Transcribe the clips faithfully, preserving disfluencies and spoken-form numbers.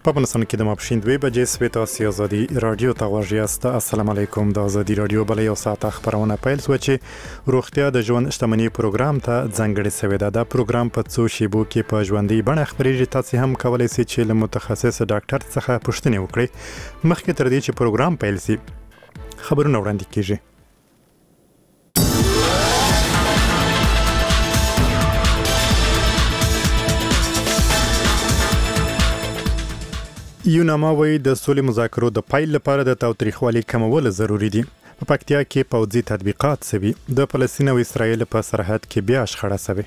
په افغانستان کې د ماپښین دوه بجې سوي تاسو ازادي رادیو ته غوږ یاست. السلام علیکم. د ازادي رادیو بل یو ساعت خبرونه پیل شو چې روغتیا د ژوند شتمنۍ پروګرام ته ځانګړی شوی دی. دا پروګرام په څو شیبو کې په ژوندۍ بڼه خبرېږي. تاسو هم کولای شئ چې له متخصص ډاکټر څخه پوښتنه وکړئ. مخکې تر دې چې پروګرام پیل شي خبرونه وړاندې کیږي. یوناما وایي د سولې مذاکرو د پیل لپاره د تاوتریخوالي کمول ضروری دي. په پکتیا کې پوځي تطبیقات شوي. د فلسطین او اسرائیل په سرحد کې بیا شخړه شوې.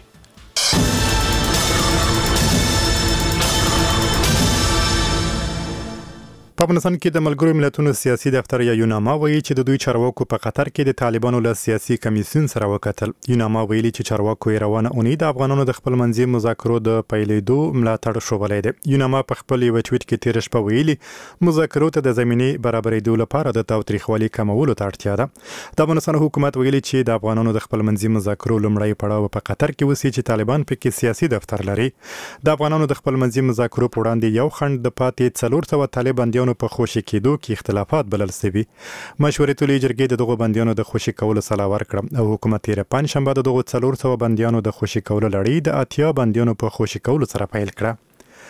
په افغانستان کې د ملګرو ملتونو سیاسي دفتر یا یوناما وایي چې د دوی چارواکو په قطر کې د طالبانو له سیاسي کمیسیون سره وکتل. یوناما ویلي چې چارواکو یې روانه اونۍ د افغانانو د خپل منځي مذاکرو د پیلېدو ملاتړ شوبلی دی. یوناما په خپل یو ټویټ کې تیر شپه ویلي مذاکرو ته د زمینې برابرېدو لپاره د تاوتریخوالي کمولو ته اړتیا ده. د افغانستان حکومت ویلي چې د افغانانو د خپل منځي مذاکرو لومړی پړاو په قطر کې وسی چې طالبان پکې سیاسي دفتر لري. د افغانانو د خپل منځي مذاکرو په وړاندې یو خنډ د پاتې څلور سوه طالب بندیانو په خوشي کېدو کې اختلافات بلل شوي. مشورتي لویې جرګې د دغو بندیانو د خوشي کولو سلا ورکړه او حکومت تېره پنجشنبه د دغو څلور سوه بندیانو د خوشي کولو لړۍ د اتیا بندیانو په خوشي کولو سره پیل کړه.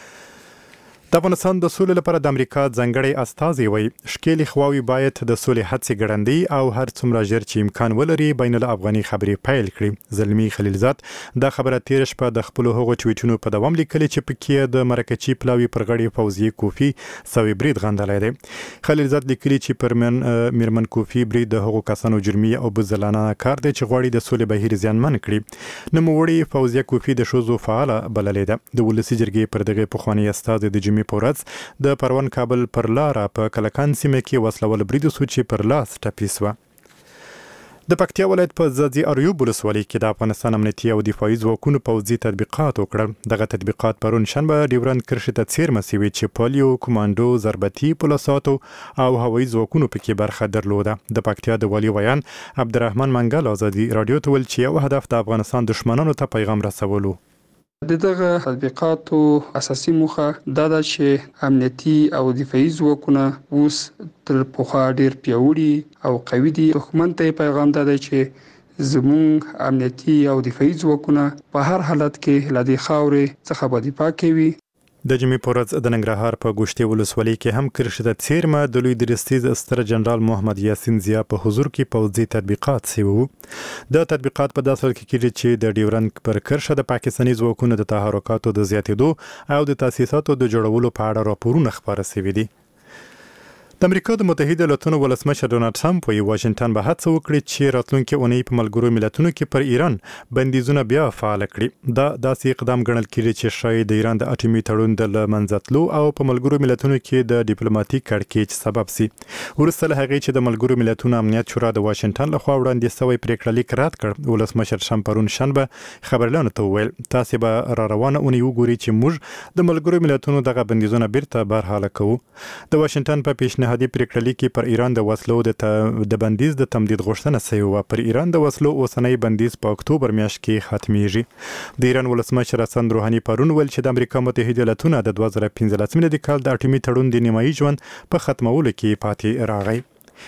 د افغانستان د سولې لپاره د امریکا ځانګړی استازی وایي ښکېلې خواوې باید د سولې هڅې ګړندۍ او هر څومره ژر چې امکان ولري بین الافغاني خبرې پیل کړي. زلمي خلیلزاد دا خبره تېره شپه د خپلو هغو ټویټونو په دوام لیکلې چې پکې د مرکچي پلاوي پر غړي فوزي کوفي سوي برید غندلی دی. خلیلزاد لیکلي چې پر میرمن کوفي برید د هغو کسانو جرمي او بزدلانه کار دی چې غواړي د سولې بهیر زیانمن کړي. نوموړې فوزیه کوفي د ښځو فعاله بللې ده. د ولسي جرګې پر دغه پخواني استازي د پورز د پروان کابل پر لاره په کلکان سیمه کې وسلول برید وسو چې پر لاس ټپي شوه. د پکتیا ولایت په ځاځي اریوب ولسوالۍ کې د افغانستان امنیتي او دفاعي ځواکونو پوځي تطبیقات وکړل. دغه تطبیقات پرون شنبه ډیورند کرښې ته څیرمه شوي چې پولیو، کمانډو، ضربتي پولیساتو او هوایي ځواکونو پکې برخه درلوده. د پکتیا د والي ویان عبدالرحمن منګل ازادي رادیو ته ویل چې یو هدف د افغانستان دښمنانو ته پیغام رسولو. د دغه تطبیقاتو اساسي موخه دا ده چې امنیتي او دفاعي ځواکونه اوس تر پخوا ډیر پیاوړي او قوي دي. دښمن ته پیغام دا دی چې زموږ امنیتي او دفاعي ځواکونه په هر حالت کې له دې خاورې څخه به دفاع کوي. د جمعې په ورځ د ننګرهار په ګوشتې ولسوالۍ کې هم کرښې ته څیرمه د لوی درستیز ستر جنرال محمد یاسین ضیا په حضور کې پوځي تطبیقات شوي وو. د تطبیقات په داسې حال کې کېږي چې د ډیورند پر کرښه د پاکستاني ځواکونو د تحرکاتو د زیاتېدو او د تاسیساتو د جوړولو په اړه راپورونه خپاره شوي دي. د امریکا د متحده ایالاتونو ولسمشر ډونالد ټرمپ وایي واشنگټن به هڅه وکړي چې راتلونکي اونۍ په ملګرو ملتونو کې پر ایران بندیزونه بیا فعال کړي. دا داسې اقدام ګڼل کېږي چې شاید د ایران د اټومي تړون د له منځه تلو او په ملګرو ملتونو کې د ډیپلوماټیک کړکېچ سبب شي. وروسته له هغې چې د ملګرو ملتونو امنیت شورا د واشنگټن لخوا وړاندې شوی پریکړه لیک رد کړ، ولسمشر ټرمپ پرون شنبه خبرلیانو ته وویل تاسې به را روانه اونۍ وګورئ چې موږ د ملګرو ملتونو دغه بندیزونه بیرته برحاله کوو. د واشنگټن په پیشنهادي پریکړه لیک کې پر ایران د وسلو د بندیز د تمدید غوښتنه شوې وه. پر ایران د وسلو اوسنی بندیز په اکتوبر میاشت کې ختمیږي. د ایران ولسمشر حسن روحاني پرون ویل چې د امریکا متحده ایالاتونه د دوه زره پنځلس میلادي کال د اټومي تړون د نیمایي ژوند په ختمولو کې پاتې راغی.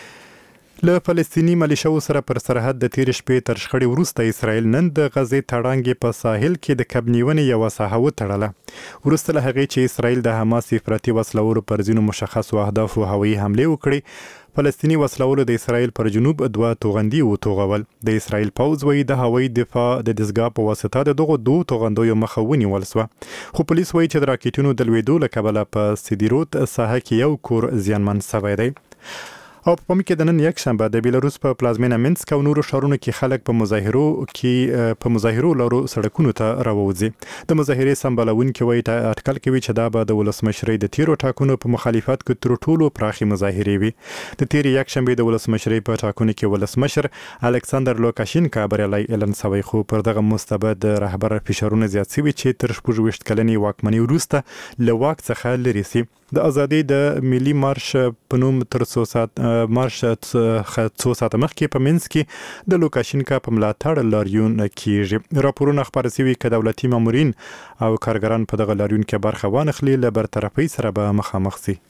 له فلسطینی ملیشو سره پر سرحد د تیر شپې تر شخړې وروسته اسرائیل نن د غزې تړانګې په ساحل کې د کب نیونې یوه ساحه وتړله. وروسته له هغې چې اسرائیل د حماس افراطي وسلوالو پر ځینو مشخصو اهدافو هوایي حملې وکړې، فلسطینی وسلوالو د اسرائیل پر جنوب دوه توغندي وتوغول. د اسرائیل پوځ وایي د هوایي دفاع د دستګاه په واسطه د دغو دوه توغندیو مخه ونیول شوه. خو پولیس وایي چې د راکټونو د لوېدو له کبله په سیدیروت ساحه کې یو کور زیانمن شوی دی. او په پام کې د نن یک شنبه د بیلاروس په پلازمینه منسک او نورو ښارونو کې خلک په مظاهرو کې په مظاهرو لارو سړکونو ته راووځي. د مظاهرې سمبالونکي وایي اټکل کوي چې دا به د ولسمشرۍ د تیرو ټاکنو په مخالفت کې تر ټولو پراخې مظاهرې وي. د تیر یک شنبه د ولسمشرۍ په ټاکنو کې ولسمشر الکساندر لوکاشینکا بریالی اعلان شوی، خو پر دغه مستبد رهبر فشارونه زیات شوي چې تر شپږ ویشت کلنې واکمنۍ وروسته له واک څخه لرې شي. د ازادي د ملي مارش په نوم تر څو سات مارش څو سات مخکې په منځ کې د لوکاشینکا په ملاتړ لاریون کیږي. راپورونه خبر شوي ک دولتي مامورین او کارګران په دغه لاریون کې برخه وانخلي ل برطرفي سره به مخامخ شي.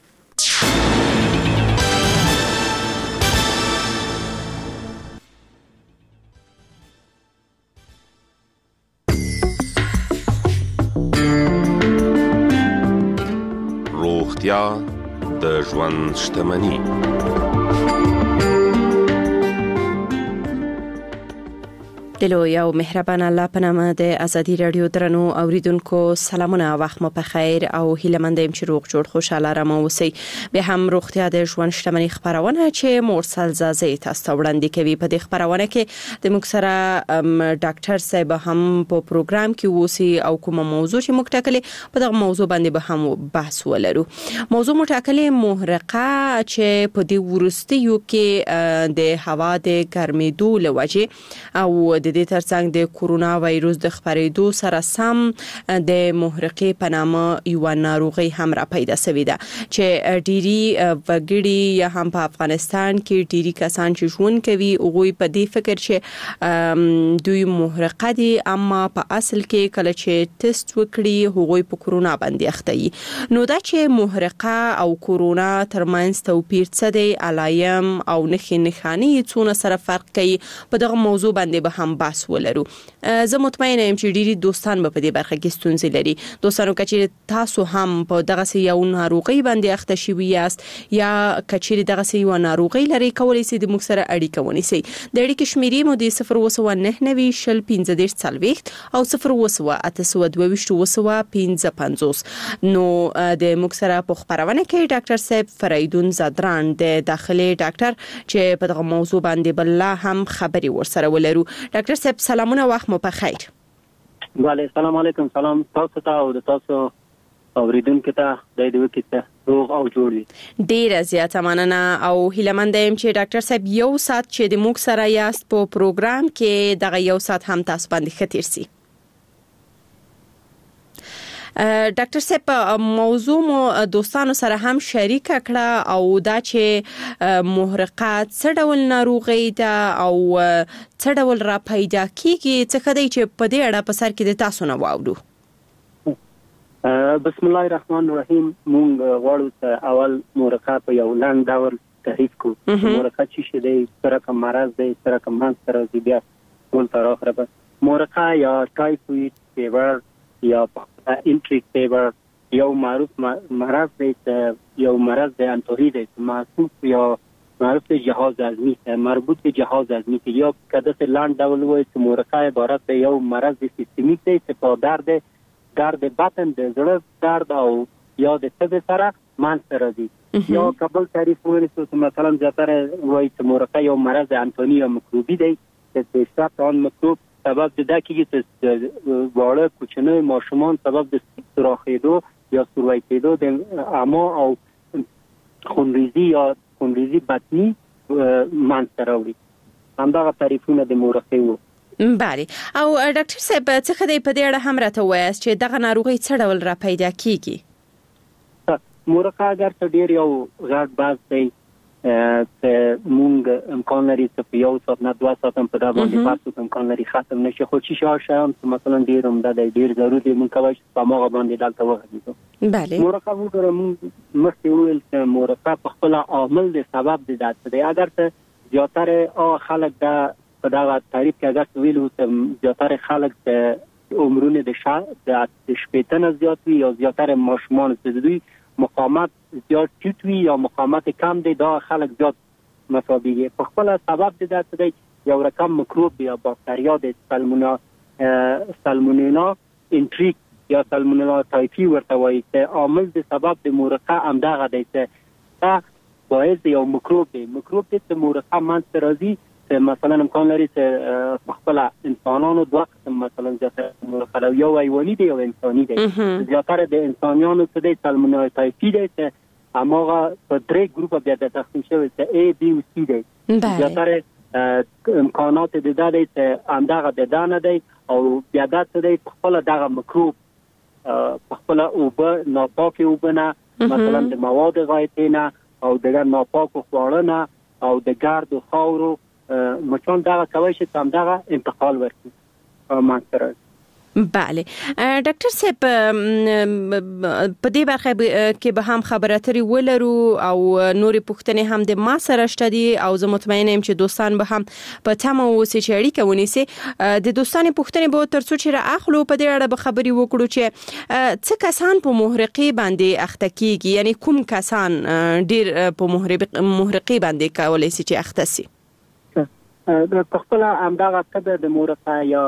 روغتیا د ژوند شتمني. دلو یو مهربان الله په نامه د ازادي رادیو درنو اوریدونکو سلامونه، وخت مو په خیر او هیله مند یم چې روغ جوړ خوشاله رمه اوسئ. به هم روغتیا د ژوند شتمني خبرونه چې مرسل زازي تاسو وړاندې کوي. په دې خبرونه کې د موږ سره ډاکټر صاحب هم په پروګرام کې وسی او کومه موضوع چې موږ ټاکلې په دغه موضوع باندې به هم بحث ولرو. موضوع مو ټاکلې محرقه چې په دې ورستیو کې د هوا د ګرمېدو لوجه او د دې ترڅنګ د کورونا وایروس د خپرېدو سره سم د محرقې په نامه یو ناروغي هم را پیدا شوې ده چې ډيري وګړي یا هم په افغانستان کې ډيري کسان چې ژوند کوي اوغوي په دې فکر چې دوی محرقه دي، اما په اصل کې کله چې ټیسټ وکړي هغوی په کورونا باندې اخته دي. نو دا چې محرقه او کورونا ترمنځ توپیر څه دی، علایم او نښې نښانې څونه سره فرق کوي، په دغه موضوع باندې به هم بحث ولرو. زه مطمئنه یم چې ډيري دوستان به په دې برخه کې ستونزې لري. دوستانو کچې تاسو هم په دغه سي یو ناروغي باندې اخته شوي یاست یا کچې دغه سي یو ناروغي لري، کولای شئ د موږ سره اړیکه ونیسئ. د اړیکې شمیرې مو د صفر اووه نهه نوي شل پنځه دېرش څلوېښت او صفر اووه اته سوه دوه ویشت اووه سوه پنځه پنځوس. نو د موږ سره په خبرونه کې ډاکټر صاحب فریدون زادران د داخلي ډاکټر چې په دغه موضوع باندې بل هم خبري ورسره ولرو. ډاکټر صاحب سلامونه، وخت مو په خیر. وعلیکم السلام علیکم. سلام تاسو ته او د تاسو اوریدونکو ته د دې وکړه روغ او جوړ وي. ډیره زیاته مننه او هیله مند یم چې ډاکټر صاحب یو سات چې د موږ سره یاست په پروګرام کې دغه یو سات هم تاسو باندې ښه سي. ډاکټر صاحب موضوع مو دوستانو سره هم شریک کړه او دا چې محرقه څه ډول ناروغي ده او څه ډول را پیدا کیږي، څه خدای چې په دې اړه په سر کې د تاسو نه واورو. بسم الله الرحمن الرحیم. مونږ غواړو چې اول محرقه په یو لاندې ډول تعریف کړو. محرقه چې دی سره کوم مرض دی، سره کوم منځ سره دی، بیا ټول تر اخره به محرقه یا ټایفوید فیور یا انټریک فیور یو معروف مرض دی، یو مرض دی انتوری دی، معروف یا معروف دی جهاز هضمی، مربوط به جهاز هضمی که یا کده سے لاند ډول وای چې محرقه عبارت دی یو مرض سیستمیک دی چې په درد درد بطن د زړه درد او یا د تبه سره منځ راځي. یا قبل تعریف ورسو چې مثلا زیاتره وای چې محرقه یو مرض انتونی یا میکروبی دی چې د اشتراک آن میکروب سبب ده کیږي چې واړه کوچنی ماشومان سبب د سوراخېدو یا سوروي کېدو د اما او خونریزي یا خونریزي بطني منځ راوړي. همدغه تعریفونه د محرقې وو. بله. او ډاکټر صاحب څه خدای په دې اړه هم راته وایاست چې دغه ناروغي څه ډول را پیدا کیږي؟ محرقه اگر څه ډیر یو غټ باز دی چې مونږ امکان لري چې په یو ساعت نه دوه ساعت په دا باندې پاتې امکان لري ختم نشي، خو چې شاو شاو مثلا ډیر هم دا ډیر ضروري دی مونږ کوي چې په ماغه باندې دلته وغږیږو. بله. محرقه وګوره مونږ مخکې ویل چې محرقه په خپل عامل دی سبب دی دات دی. اگر ته زیاتره او خلک دا په دا تعریف کې اگر ویلو چې زیاتره خلک د عمرونه د شا د شپېتنه زیات وي یا زیاتره ماشومان چې دوی مقاومت زیات ټیټ وي یا مقاومت کم دی، دا خلک زیات مصابيږي. په خپل سبب د دې چې یو رقم میکروب یا باکتریا د سالمونا سالمونیلا انټریک یا سالمونیلا ټایفي ورته وایي چې عامل د سبب د محرقه همدغه دی چې دا باعث یو میکروب دی. میکروب د محرقه منځ راځي چې مثلا امکان لري چې په خپل انسانانو دوه قسم مثلا زیاتره محرقه یو حیواني دی او انساني دی. زیاتره د انسانانو څخه د سالمونیلا ټایفي دی چې هماغه په درې ګروپه بیا د تقسیم شوی چې A B او C دی. زیاتره امکانات د دې چې همدغه د دانه دی او بیا دا څه دی په خپل دغه میکروب په خپل اوبه ناپاکه اوبه نه مثلا د مواد غایطه نه او د ناپاکو خواړو نه او د ګرد او خاورو مچان دا کوي چې تم دا انتقال ورکړي مانتره. بله ډاکټر صاحب په دې برخه کې به هم خبرې اترې ولرو او نورې پوښتنې هم د ما سره شته دي او زه مطمئنه یم چې دوستان به هم په تمه اوسي چې اړیکه ونیسي. د دوستانو پوښتنې به تر څو چې را اخلو په دې اړه به خبرې وکړو چې څه کسان په محرقي باندې اخته کیږي، یعنی کوم کسان ډیر په محرقي باندې کولای شي چې اخته شي. په خپل همدغه کده د محرقه یا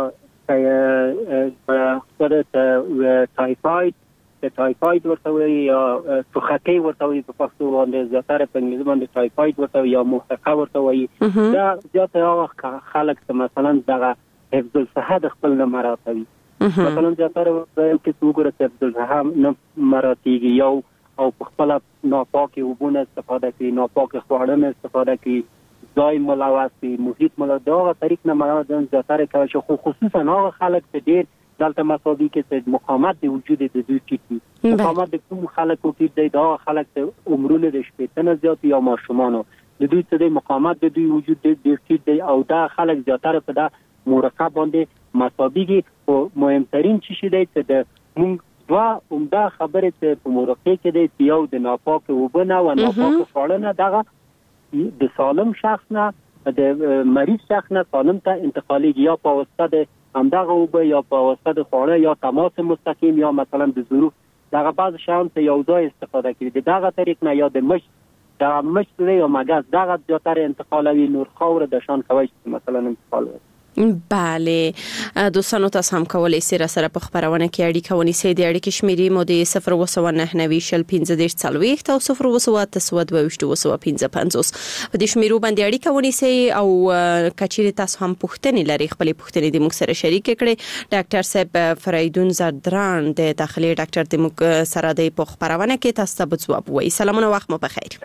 په تایفاید د تایفاید ورته وي یا توخکي ورته وي په پښتو باندې زیاتره په انګلیسي باندې تایفاید ورته وي یا محرقه ورته وي. دا زیاتره هغه خلک چې مثلا دغه حفظ الصحه د خپل نه مراتوي، مثلا زیاتره کې څوګره حفظ الصحه نه مراتيږي یو او په خپل ناپاکي وبونه استفاده کوي، ناپاکي خواړه نه استفاده کوي، ځای ملوث محیط ملوث دغه طریق نه مراد زیاتره کوي چې خو خصوصا هغه خلک چې ډیر دلته مساوي کې چې مقاومت د وجود د دوی ټیټ مقاومت د کوم خلکو کې د دا خلک ته عمرونه د شپې نه زیات یا ماشومانو د دوی ته د مقاومت د دوی وجود د ډیر ټیټ دی او دا خلک زیاتره په دا مرکه باندې مساوي کې او مهمترین شي دی چې د موږ وا عمده خبره ته په مرکه کې دی یو د ناپاک وبنه او ناپاک خواړه نه دغه د سالم شخص نه د مریض شخص نه سالم ته انتقالي یا په واسطه د همدغه وبه یا په واسطه د خواړه یا تماس مستقیم یا مثلا د ظروف دغه بعض شان ته یو ځای استفاده کوي دغه طریق نه یا د مش د مش یا مګاز دغه زیاتره انتقالوي نور خاور د شان کوي مثلا انتقال وي. بله دوستانو تاسو هم کولای شئ را سره په خبرونه کې اړیکه ونیسئ. د اړیکې شمیرې مو د صفر وسو نه نوي شل پنځه دیش څلوېښت او صفر وسو تسو دوه وشت وسو پنځه پنځوس په دې شمیرو باندې اړیکه ونیسئ او کچېرې تاسو هم پوښتنې لري خپل پوښتنې د موږ سره شریک کړئ. ډاکټر صاحب فریدون زردران د داخلي ډاکټر د موږ سره د په خبرونه کې تاسو ته جواب وایي. سلامونه وخت مو بخیر.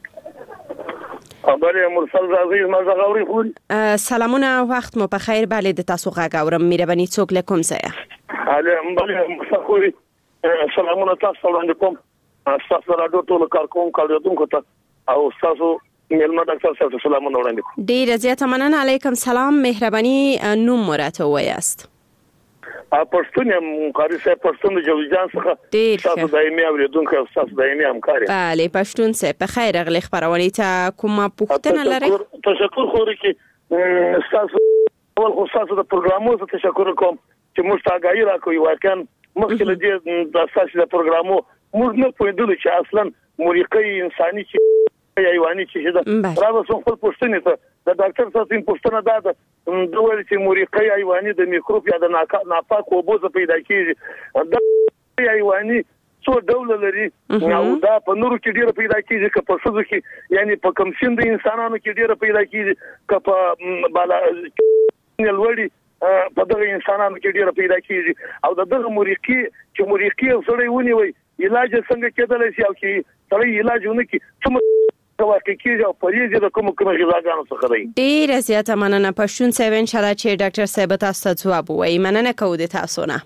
خبرې مرسل راځي ما زغوري خوري. سلامونه وخت مو بخیر. بله د تاسو غږ اورم. مهرباني څوک له کوم ځای؟ علي بله مرسل خوري. سلامونه تاسو وړاندې کوم. تاسو راډیو ټول کارکوم کاریدونکو ته او تاسو ملما ډاکټر صاحب سلامونه وړاندې کوم. ډیر زیاته مننه. علیکم سلام. مهرباني نوم مرته وایست؟ ا پښتون یم قاری صاحب پښتون د جوزجان څخه تاسو دایمي اوریدونکو او تاسو دایمي همکاري. بله پښتون صاحب په خیر غلي خبرونه ته کومه پوښتنه لرئ؟ تشکر خوري کې تاسو اول خو تاسو د پروګرامو ته تشکر کوم چې موږ ته غاړي راکوي واکن مخکې له د تاسو د پروګرامو موږ نه پوهیدل چې اصلا مريقي انساني چې حیواني چې دا راځو خپل پښتنې ته د ډاکټر صاحب پښتنه دا ده د ول چې مريقي حیواني د میکروب یا د ناپاک وبو پیدا کیږي د حیواني څو ډول لري او دا په نورو کې ډیره پیدا کیږي که په سوزو کې یعنی په کم سند انسانانو کې ډیره پیدا کیږي که په بالا نلوړي په دغه انسانانو کې ډیره پیدا کیږي او دغه مريقي چې مريقي سره ونیوي علاج څنګه کېدلی شي او چې سړی علاج ونکړي څومره واقع کیږي او پریږي د کوم کوم غذاګانو څخه دی. ډیر زیاته مننه پښتون صاحب. ان شاء الله چې ډاکټر صاحب تاسو ته جواب وایي. مننه کوو د تاسو نه.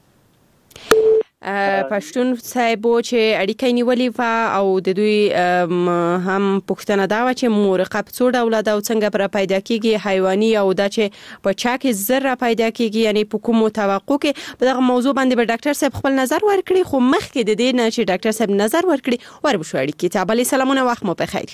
پښتون صاحب چې اړیکه نیولې و او د دوی هم پوښتنه دا و چې مرغه په څو ډول ده او څنګه پر پیدا کیږي حیواني او دا چې په چا کې زر پیدا کیږي یعنی په کوم توقع کې په دغه موضوع باندې به ډاکټر صاحب خپل نظر ورکړي خو مخکې د دې نه چې ډاکټر صاحب نظر ورکړي وربشو اړیکې ته. بل سلامونه وخت مو بخیر.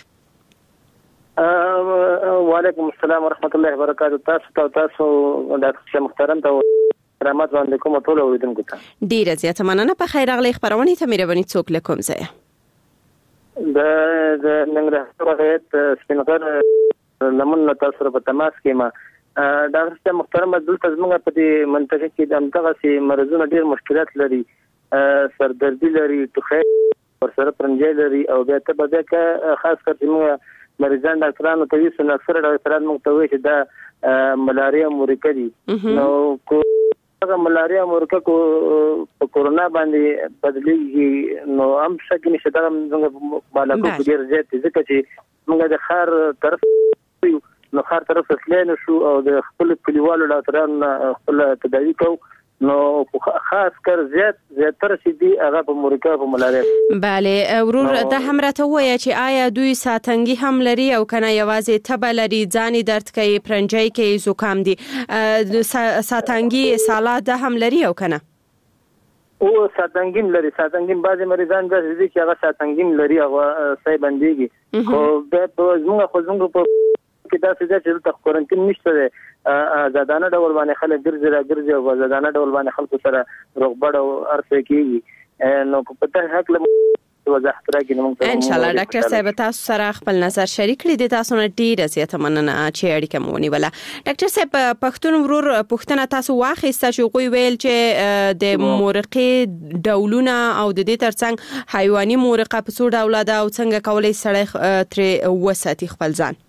وعلیکم السلام ورحمت الله وبرکاته. تاسو تاسو ډاکټر محترم ته رحمت باندې کوم ټول اوریدونکو ته ډیره زیاته مننه. په خیر راغلی خبرونه ته مهرباني څوک له کوم ځای؟ د د ننګرهار ولایت سپینغر لمن تاسو سره په تماس کې ما ډاکټر صاحب محترم دلته زموږ په دې منطقه کې د دغه سي مرزونه ډیر مشکلات لري، سردردي لري، ټوخی ورسره پرنجي لري او بیا ته به دا خاص کر چې مریضان ډاکټرانو ته ویل نو اکثر ډاکټران موږ ته وایي چې دا ملاریا مرکه دي. نو کو هغه ملاریا مرکه کو په کورونا باندې بدلیږي نو هم څنګه نشه دا موږ بالا کو ډیر زیات ځکه چې موږ د خار طرف نو خار طرف تللی نشو او د خپل کلیوالو ډاکټرانو خپل تداوی کو نو خاص کر زیات زیاتره چې دی هغه په مورکا په ملاریا. بله ورور د هم راته وایي چې آیا دوی ساتنګي هم لري او کنه یوازې تبه لري، ځاني درد کوي، پرنجي کوي، زکام دي، ساتنګي سالات ده هم لري او کنه؟ او ساتنګیم لري. ساتنګیم بعضی مریضان د دې چې هغه ساتنګیم لري هغه صحیح بنديږي. خو د زموږ خو زموږ په کې دا څه چې د کورنټین نشته ده، زادانه ډول باندې خلک ګرځي را ګرځي او زادانه ډول باندې خلکو سره روغبړ او ارڅ کیږي. نو په دې حق له وضاحت راکړم ان شاء الله. ډاکټر صاحب تاسو سره خپل نظر شریک کړی دي، تاسو نه ډیره زیاته مننه چې اړیکه مو ونیوله. ډاکټر صاحب پښتون ورور پښتنه تاسو واخیسته چې غوي ویل چې د مورقې ډولونه او د دې ترڅنګ حیواني مورقه په څو ډول ده او څنګه کولای سړی تر وساتي خپل ځان.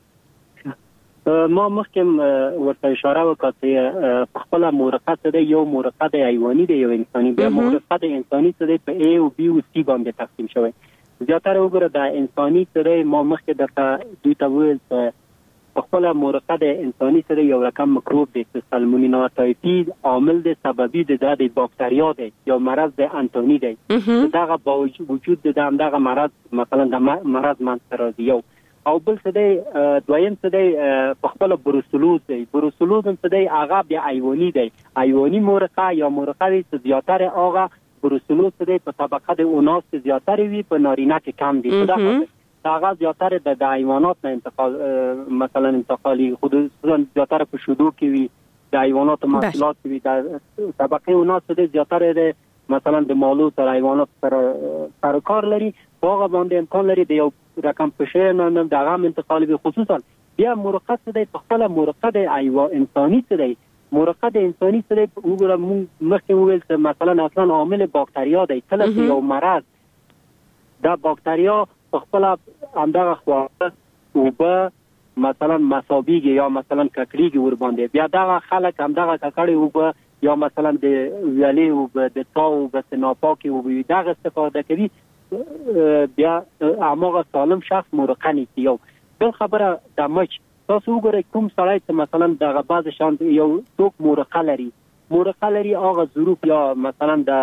ما مخکې ورته اشاره وکړه چې خپل مورقه څه دی، یو مورقه د حیواني دی، یو انساني. بیا مورقه د انساني څه دی په A او B او C باندې تقسیم شوی. زیاتره وګوره د انساني څه دی، ما مخکې درته دوی ته وویل چې خپل مورقه د انساني څه دی یو رقم مکروب دی چې سالمونیلا تایفید عامل د سببي د د باکتریا دی، یو مرض د انتونی دی. دغه باوجود د دغه مرض مثلا د مرض منځ راځي. یو او بل څه دی دویم څه دی په خپل بروسلوز دی. بروسلوز څه دی هغه بیا حیواني دی، حیواني مورقه یا مورقه چې زیاتره هغه بروسلوز څه دی په طبقه د اوناس زیاتره وي، په نارینه کې کم دی. په دغه هغه زیاتره د حیوانات نه انتقال مثلا انتقالي خصوصا زیاتره په شودو کې وي، د حیوانات محصولات کې وي. د طبقه اوناس څه دی زیاتره د مثلا د مالو سره حیوانات سره سرکار لري، هغه باندې امکان لري د یو رقم پشه نه دغه انتقال به. خصوصا بیا مورقه څه دی په خپل مورقه د حیوان انساني څه دی، مورقه د انساني څه دی وګوره موږ مخکې وویل چې مثلا اصلا عامل باکتریا دی. کله چې یو مرض دا باکتریا په خپل همدغه خواړه اوبه مثلا مسابيږي یا مثلا ککړیږي ور باندې، بیا دغه خلک همدغه ککړې اوبه یا مثلا د ویالې اوبه د تاو اوبه ناپاکې اوبه دغه استفاده کوي، بیا هغه سالم شخص مورقه نیسي. یو بل خبره د مچ، تاسو وګورئ کوم سړی چې مثلا دغه بعض شان یو څوک مورقه لري مورقه لري هغه ظروف یا مثلا د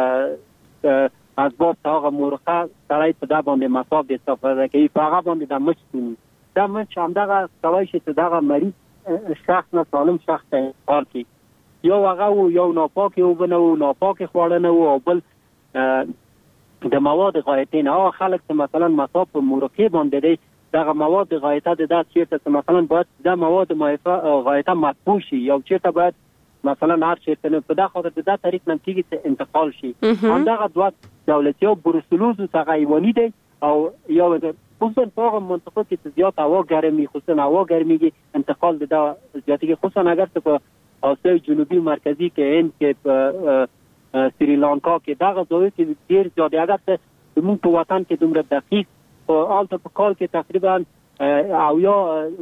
اسباب هغه مورقه سړی په دا باندې مصاب د استفاده کوي، په هغه باندې د مچ کوي. دا مچ همدغه سړی چې دغه مریض شخص نه سالم شخص ته انتقال کوي. یو هغه یو ناپاک او بنو ناپاک خواړه نه او بل د مواد غایطه نه. هغه خلک چې مثلا مصاب په مورقه باندې دی، دغه مواد غایطه د داس چیرته مثلا باید د مواد غایطه مطبوع شي یا چیرته باید مثلا هر چیرته په دغه خاطر د دغه طریق نم کیږي چې انتقال شي. همدغه دوه دولتي او بروسلوز څنګه حیواني دی او یو خصوصا په هغه منطقه کې چې زیات هوا ګرمي خصوصا هوا ګرميږي انتقال د زیاتېږي، خصوصا اگر ته په آسیا جنوبي مرکزی کې هند کې په سریلانکا کې دغه ځای کې ډیر زیات اگر ته موږ په وطن کې دومره دقیق او الته په کال کې تقریبا او یا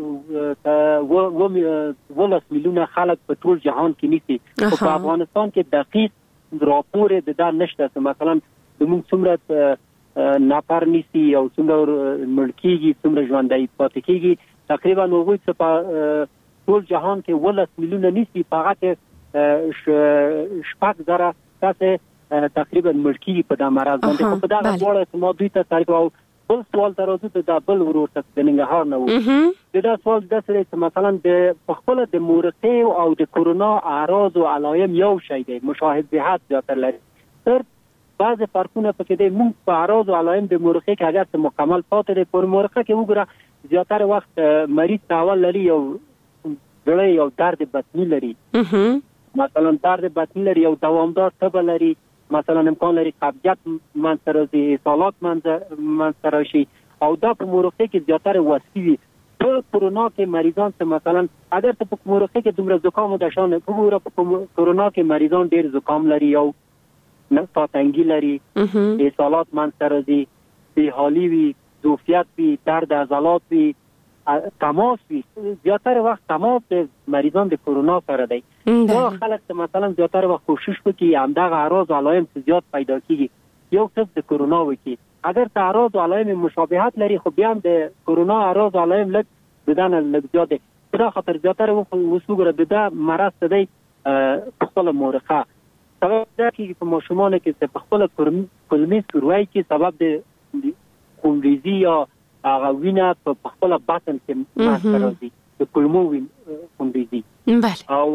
و ولس میلیونه خلک په ټول جهان کې نيسي، او په افغانستان کې دقیق راپور د دا نشته مثلا موږ څومره نفر نيسي او څومره ملکيږي څومره ژوندۍ پاتې کیږي. تقریبا وګورئ چې په ټول جهان کې ولس میلیونه نيسي، په هغه کې شپږ زره تاسو تقریبا ملکی په د مرز باندې په دغه ډول ما دوی ته تعریف. او بل سوال ترازو د بل ورور ته د ننګرهار نه و دا سوال د سره چې مثلا د خپل د مورقه او د کورونا اعراض او علائم یو شی دی، مشابهت زیاتره لري. تر بعض فرقونه پکې دي. موږ په اعراض او علائم د مورقه کې اگر څه مکمل پاتې دي، پر مورقه کې وګوره زیاتره وخت مریض تاول لري یو ډېر یو درد بطنی لري، مثلا درد بطنی لري یو دوامدار تب لري، مثلا امکان لري قبضیت منځرازي سالات منځراشي، او دا په مورقه کې زیاتره واسي وي. په کورونا کې مریضان ته مثلا اگر ته په مورقه کې دومره زکام او د شان وګوره په کورونا کې مریضان ډیر زکام لري او نفس تنګي لري، سالات منځرازي، بیحالي وي، ظرفیت وي، درد عضلات وي، تماس وي. زیاتره وخت تماس د مریضان د کورونا سره دی. دا خلک ته مثلا زیاتره وخت کوشش وکړي همدغه اعراض او علائم زیات پیدا کیږي یو څه د کورونا وکړي. اگر ته اعراض او علائم مشابهت لري خو بیا هم د کورونا اعراض او علائم لږ بدن لږ زیات دي، دا خاطر زیاتره وسوګره د مرض دی خپل مورقه سبب دا کېږي په ماشومانو کې چې په خپله کولمې سوروي کې سبب د خونریزي یا هغه وینه په خپله بطن کې منځته راځي، د کولمو خونریزي. او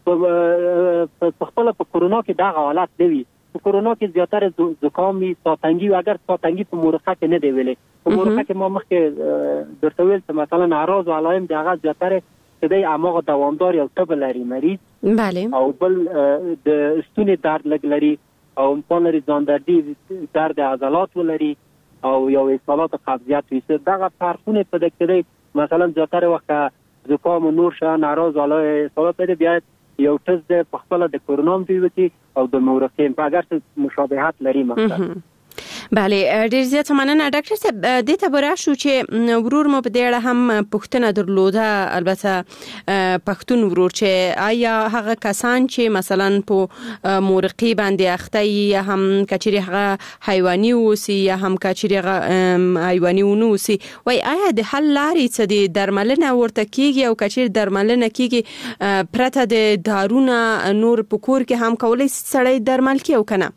په خپله په کورونا کې دغه حالت نه وي. په کورونا کې زیاتره زکام وي، ساتنګي، اگر ساتنګي په مورخه کې نه دی ویلې. په مورخه کې ما مخکې درته ویل چې مثلا اعراض او علائم د هغه زیاتره چې دی هماغه دوامدار یو تب لري مریض، بله، او بل د ستوني درد لږ لري، او امکان لري ځاندردي، درد عضلات ولري، او یو اصطلاحات قبضیت وي. دغه فرقونه په دې کې دی. مثلا زیاتره وخت زکام او نور شان اعراض او اصطلاحات دی بیا یو ټز په خپل د کورونا ویروس او د مورخین په اگر څه مشابهت لري مثلا. بله، ډیر زیات مننه ډاکټر صاحب. دې ته به راشو چې ورور مو په دې اړه هم پوښتنه درلوده، البته پښتون ورور، چې آیا هغه کسان چې مثلا په مورقي باندې اخته یا هم کچري هغه حیواني اوسي یا هم کچري هغه حیواني ونوسي، وای آیا د حل لارې څه دي؟ درملنه ورته کیږي او کچري درملنه کیږي پرته د دارونه نور په کور کې هم کولای سړی درمل کی او کنه؟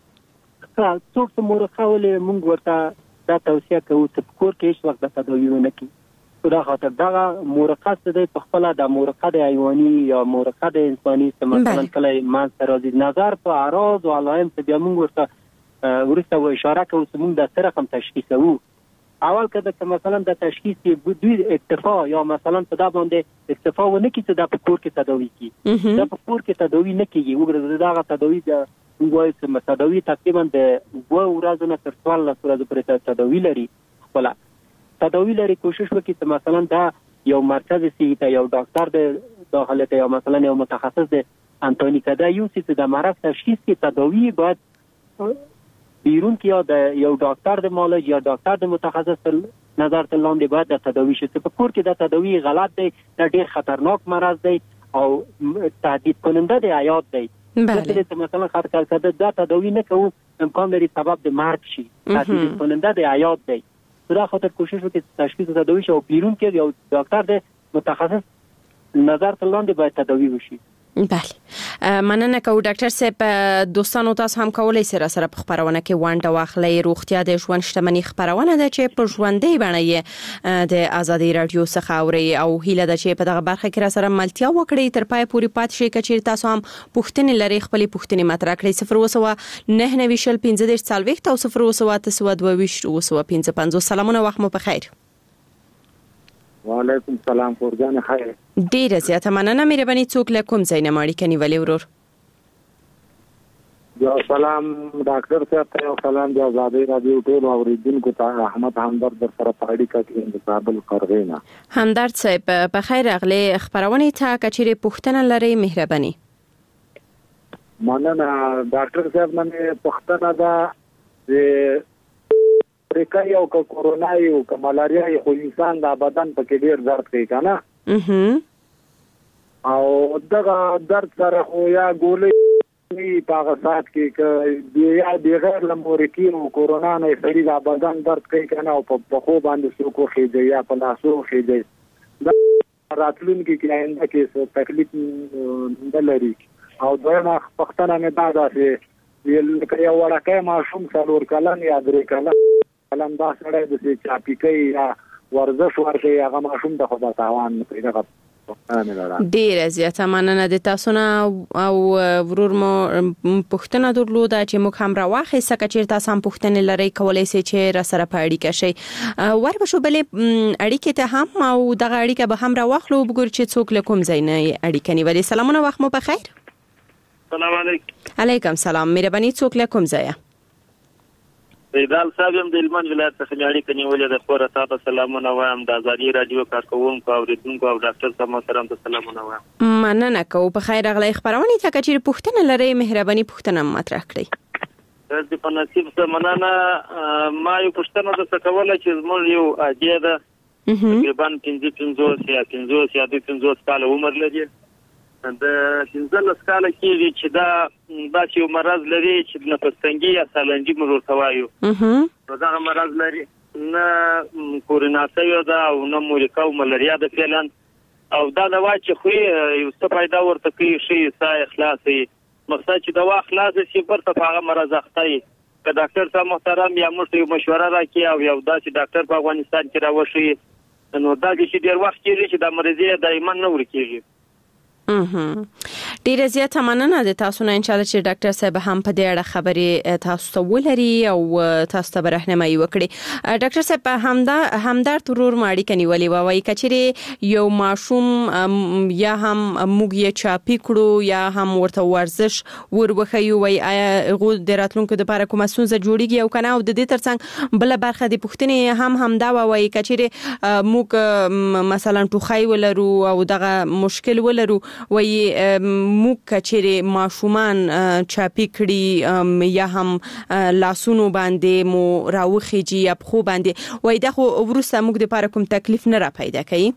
څوک چې مورخه ولې موږ ورته دا توصیه کوو چې په کور کې هیڅ وخت د تداوي ونه کړي. په دا خاطر دغه مورخه څه دی، په خپله د مورخه د حیواني یا مورخه د انساني څه مثلا کله منځته راځي نظر په اعراض او علائم څه بیا موږ ورته وروسته و اشاره کوو چې موږ د څه رقم تشخیصوو. اول که د مثلا د تشخیص دوی اکتفا یا مثلا په دا باندې اکتفا ونه کړي چې دا په کور کې تداوي کړي، دا په کور کې تداوي نه کېږي. وګوره دغه تداوي د وایي چې تداوي تقریبا د اوه ورځو نه تر څوارلس ورځو پورې تداوي لري. خپله تداوي لري، کوشش وکړي چې مثلا دا یو مرکز سي ته یو ډاکټر د داخله ته یا مثلا یو متخصص د انټونی کدا یو چې د مرض تشخیص کې تداوي باید بیرون کې یا د یو ډاکټر د معالج یا ډاکټر د متخصص نظر ته لاندې باید د تداوي شي. په کور کې د تداوي غلط دی، دا ډیر خطرناک مرض دی او تهدید کننده د حیات دی. بله، مثلا خاطر کده دا تداوی نه کوو امکان لري سبب د مرګ شي، تهدید کننده د حیات دی. دا خاطر کوشش وکړي تشخیص تداوی شي او بیرون کې یو ډاکټر د متخصص نظر ته لاندې باید تداوی وشي. بله، مننه کوو ډاکټر صاحب. دوستانو تاسو هم کولای سره سره په خبرونه کې ونډه واخلئ. روغتیا د ژوند شتمنۍ خبرونه ده چې په ژوندۍ بڼه یې د ازادي رادیو څخه اوري، او هیله ده چې په دغه برخه کې را سره ملتیا وکړئ، تر پای پورې پات شئ. کچیر تاسو هم پوښتنې لري خپلې پوښتنې مطرح کړئ. صفر وسوه نه نوي شل پنځه دېرش څلوېښت او صفر وسوه اته سوه دوه ویشت اوه سوه پنځه پنځوس. سلامونه، وخت مو په خیر. وعلیکم السلام، فورجان خیر. ډیره زیاته مننه. مهرباني څوک له کوم ځای نه اړیکه نیولې ورور؟ یو سلام ډاکټر صاحب ته، یو سلام د ازادي رادیو ټول اوریدونکو ته. احمد همدرد در سره په اړیکه کې د کابل قرغینا. همدرد صاحب په خیر راغلی. خبرونه ته کچېره پوښتنه لري، مهرباني. مننه ډاکټر صاحب، منه پوښتنه ده ریکا یو که کورونا یو که ملاریا یو خو انسان د بدن په کې ډیر درد کوي کنه، او دغه درد سره خو یا ګولې په هغه ساعت کې که یا بغیر له مورکي او کورونا نه سړي د بدن درد کوي کنه، او په پښو باندې څوک وخېږي یا په لاسو وخېږي، دا راتلونکي کې آینده کې تکلیف نه لري. او دویمه پوښتنه مې دا ده چې لکه یو وړکی ماشوم څلور کلن یا درې کلن کلن دا سړی د چاپي کوي یا ورزش ورکوي، هغه ماشوم ته خو دا تاوان نه کوي. دغه ډیره زیاته مننه د تاسو نه. او ورور مو پوښتنه درلوده چې موږ هم راواخیسته، که چېرته تاسو هم پوښتنې لرئ کولی سئ چې را سره په اړیکه شئ. وربشو بلې اړیکې ته هم، او دغه اړیکه به هم راواخلو، وګورو چې څوک له کوم ځای نه اړیکه نیولې. سلامونه، وخت مو په خیر. سلام علیکم. علیکم سلام. مهرباني څوک له کوم ځای؟ ریدال صاحب هم د هلمند ولایت څخه اړیکه نیولې ده. خو راته ته سلامونه وایم، د ازادي رادیو کارکوونکو او اوریدونکو او ډاکټر صاحب محترم ته سلامونه وایم. مننه کوو. په خیر راغلی. خبرونه ته که چېرې پوښتنه لرئ، مهرباني پوښتنه مطرح کړئ. د په نصیب څه مننه. ما یو پوښتنه درته کوله چې زموږ یو اجی ده، تقریبا پنځه پنځوس یا پنځوس یا دوه پنځوس کاله عمر لري. د پنځلس کاله کېږي چې دا داسې یو مرض لري چې نفس تنګي یا سالنجي موږ ورته وایو. نو دغه مرض لري، نه کورونا شوې ده او نه مورکه او ملاریا ده فعلا، او دا دوا چې خوري یو څه پیدا ورته کوي، ښي ساه خلاصوي. مقصد چې دوا خلاص شي پر ته هغه مرز اخته که ډاکټر صاحب محترم یا موږ مشوره راکړي او یو داسې ډاکټر په افغانستان کې راوشي نو دا چې ډیر وخت کېږي چې د مریضي دایما نه ورکیږي. ډیره زیاته مننه د تاسو نه، ان شاء الله چې ډاکټر صاحب هم په دې اړه خبرې تاسو ته ولري او تاسو ته راهنمایي وکړي. ډاکټر صاحب همدا همدار ترور ماړي کني ولي وای کچري یو ماشوم یا هم موږ یې چاپی کړو یا هم ورته ورزش وربخیو وای آیا غو د راتلونکو د لپاره کومه ستونزه جوړیږي او کنه او د دې ترڅنګ بل برخه د پښتنې هم همدا وای کچري موږ مثلا ټوخی ولرو او دغه مشکل ولرو وای موږ کچېره ماشومان چاپی کړي یا هم لاسونو باندې مو راوخیږي یا په باندې وای دا خو ورسته موږ د لپاره کوم تکلیف نه را پیدا کوي؟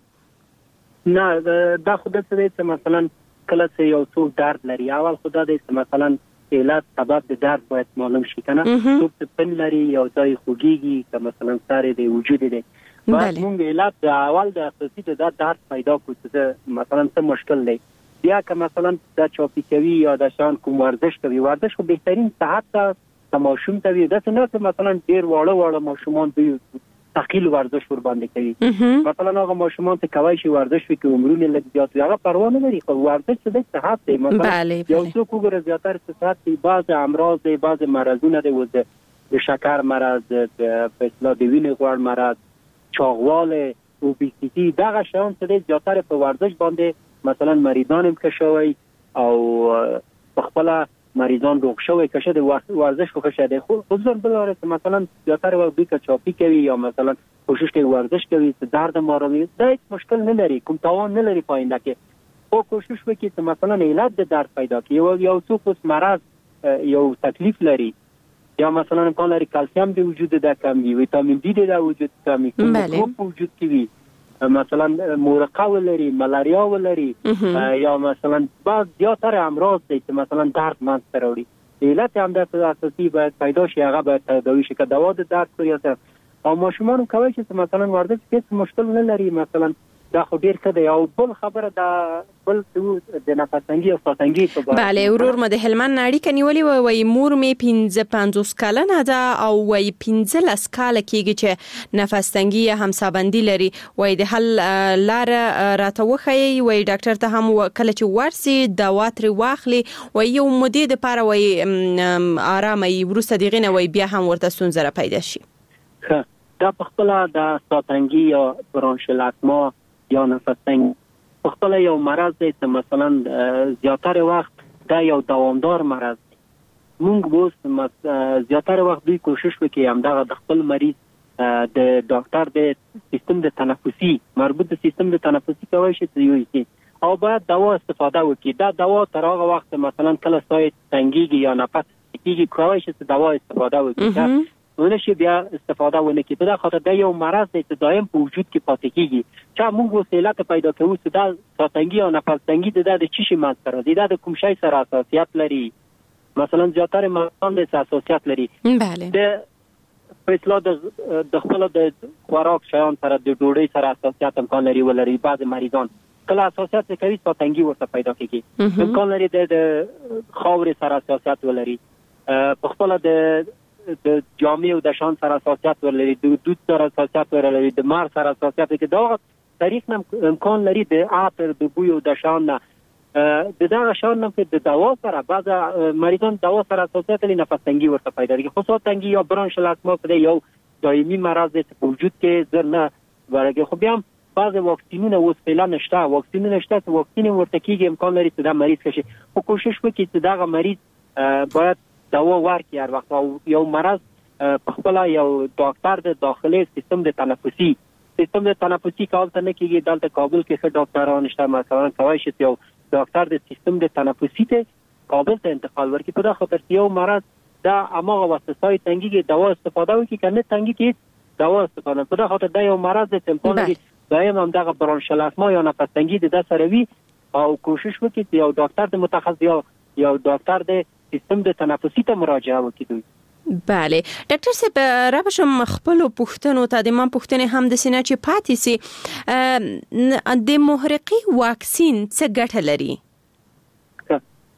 نه دا خو د څه چې مثلا کله چې یو څوک درد لري اول خدا دې مثلا علت سبب د درد باید معلوم شي کنه څوک چې پن لري یو ځای خوږیږي که مثلا ساري د وجود دی باید موږ علت د اول د اساسي د درد پیدا کړو چې مثلا څه مشکل دی یا که مثلا د چاپی کوي یا د شان کوم ورزش کوي ورزش خو بهترین صحت ته ماشوم ته وي د څه نه مثلا ډیر واړه واړه ماشومان دوی ثقيل ورزش ور باندې کوي مثلا هغه ماشومان ته کوي چې ورزش وکړي عمرونه لږ زیات هغه پروا نه لري خو ورزش د صحت دی مثلا یو څوک وګوره زیاتره صحت دی بعض امراض دی بعض مرزونه دی وځي د شکر مرض د فشار د وینې غوړ مرض چاغواله اوبیسیتی دغه شان څه زیاتره په ورزش باندې مثلا مریضان هم کشوي او خپل مریضان روغ شوی کشه د ورزش خو کشه دی خو ځان بلاره مثلا زیاتره وبې کا چاپی کوي یا مثلا کوشش کوي ورزش کوي چې درد ماروي دا هیڅ مشکل نه لري کوم تاوان نه لري پاینده کې او کوشش وکړي چې مثلا علت د درد پیدا کړي یو څوک مرض یو تکلیف لري یا مثلا امکان لري کلسیم د وجود د کمی ویتامین دی د وجود کمی کوم په وجود کې وي مثلا مورقه ولري ملاریا ولري یا مثلا بعض زیاتره امراض دي چې مثلا درد منځ ته راوړي علت هم د اساسي باید پیدا شي هغه باید تداوی شي که دوا د درد کوي او ماشومان کوي چې مثلا ورزش هیڅ مشکل نه لري مثلا دا خو ډیر ښه دی او بل خبره دا بل د نفسنګي او ساتنګي په اړه bale ورور مده هلمند ناړي کنيولي وای مور می پنځه پنځوس کاله نه ده او وای پنځه لاس کاله کېږي چې نفسنګي هم سابندي لري وای د حل لار راته وخی وای ډاکټر ته هم کله چې ورسي دوا تر واخلي وای یو مده د پاره وای آرامي ورسته دیغه نه وای بیا هم ورته سونزره پیدا شي دا په خپل د ساتنګي او برونشلاتما یا نفسنګ خپل یو مرض دی چې مثلا زیاتره وخت دا یو دوامدار مرض دی موږ اوس زیاتره وخت دوی کوشش وکړي هم دا د خپل مریض د ډاکټر د سیستم د تنفسي مربوط د سیستم د تنفسي کوي چې یو شي او باید دوا استفاده وکړي دا دوا تر هغه وخت مثلا کله سای تنګيږي یا نفس کېږي کوي چې دوا استفاده وکړي ونشي بیا استفاده ونه کی په دا خاطر دا یو مرض دی چې دایم په وجود کې پاتې کیږي چې موږ وسیلات پیدا کوو چې دا ساتنګي او نفسنګي د د چی مات سره دی دا د کوم شي سره اساسيات لري مثلا زیاتره مرضان د اساسيات لري bale د په اصطلاح د خپل د خوراک شیان سره د ډوډۍ سره اساسيات امکان لري ولري بعض مریضان کله اساسيات کوي ساتنګي ورته پیدا کیږي امکان لري د خاورې سره اساسيات ولري په خپل د د جامع او د شان سره اساسيات ورلري د دود سره اساسيات ورلري د مار سره اساسيات کې دا تاریخ نم امکان لري د عطر د بوی او د شان د دا شان نم د دوا سره بعض مریضان دوا سره اساسيات لري نفسنګي ورته پیدا کوي خو ساتنګي یا برونشلاتما په یو دایمي مرض د وجود کې زرنه ورګه خو بیا بعض واکسینونه اوس فعلا نشته واکسینونه نشته چې واکسین ورته کېږي امکان لري چې دا مریض کشي خو کوشش وکړي چې دا مریض باید دوا ورکړي هر وخت یو مرض په خپل یو ډاکټر د داخلي سیستم د تنفسي سیستم د تنفسي کول ته نه کېږي دلته کابل کې څه ډاکټران شته مثلا کوي چې یو ډاکټر د سیستم د تنفسي ته کابل ته انتقال ورکړي په دا خاطر یو مرض دا امغه وسایل تنګي دوا استفاده وکړي کنه تنګي کې دوا استفاده په دا خاطر دا یو مرض د سیمپټوم دی دایم هم دغه برونشلاتما یا نفسنګي د سره وی او کوشش وکړي چې یو ډاکټر د متخصص یو ډاکټر د سیستم د تنفسي ته مراجعه وکړي bale ډاکټر صاحب رابشم خپل پښتنو ته د من پښتنې هم د سینې چې پاتې سي د محرقي واکسین څه ګټه لري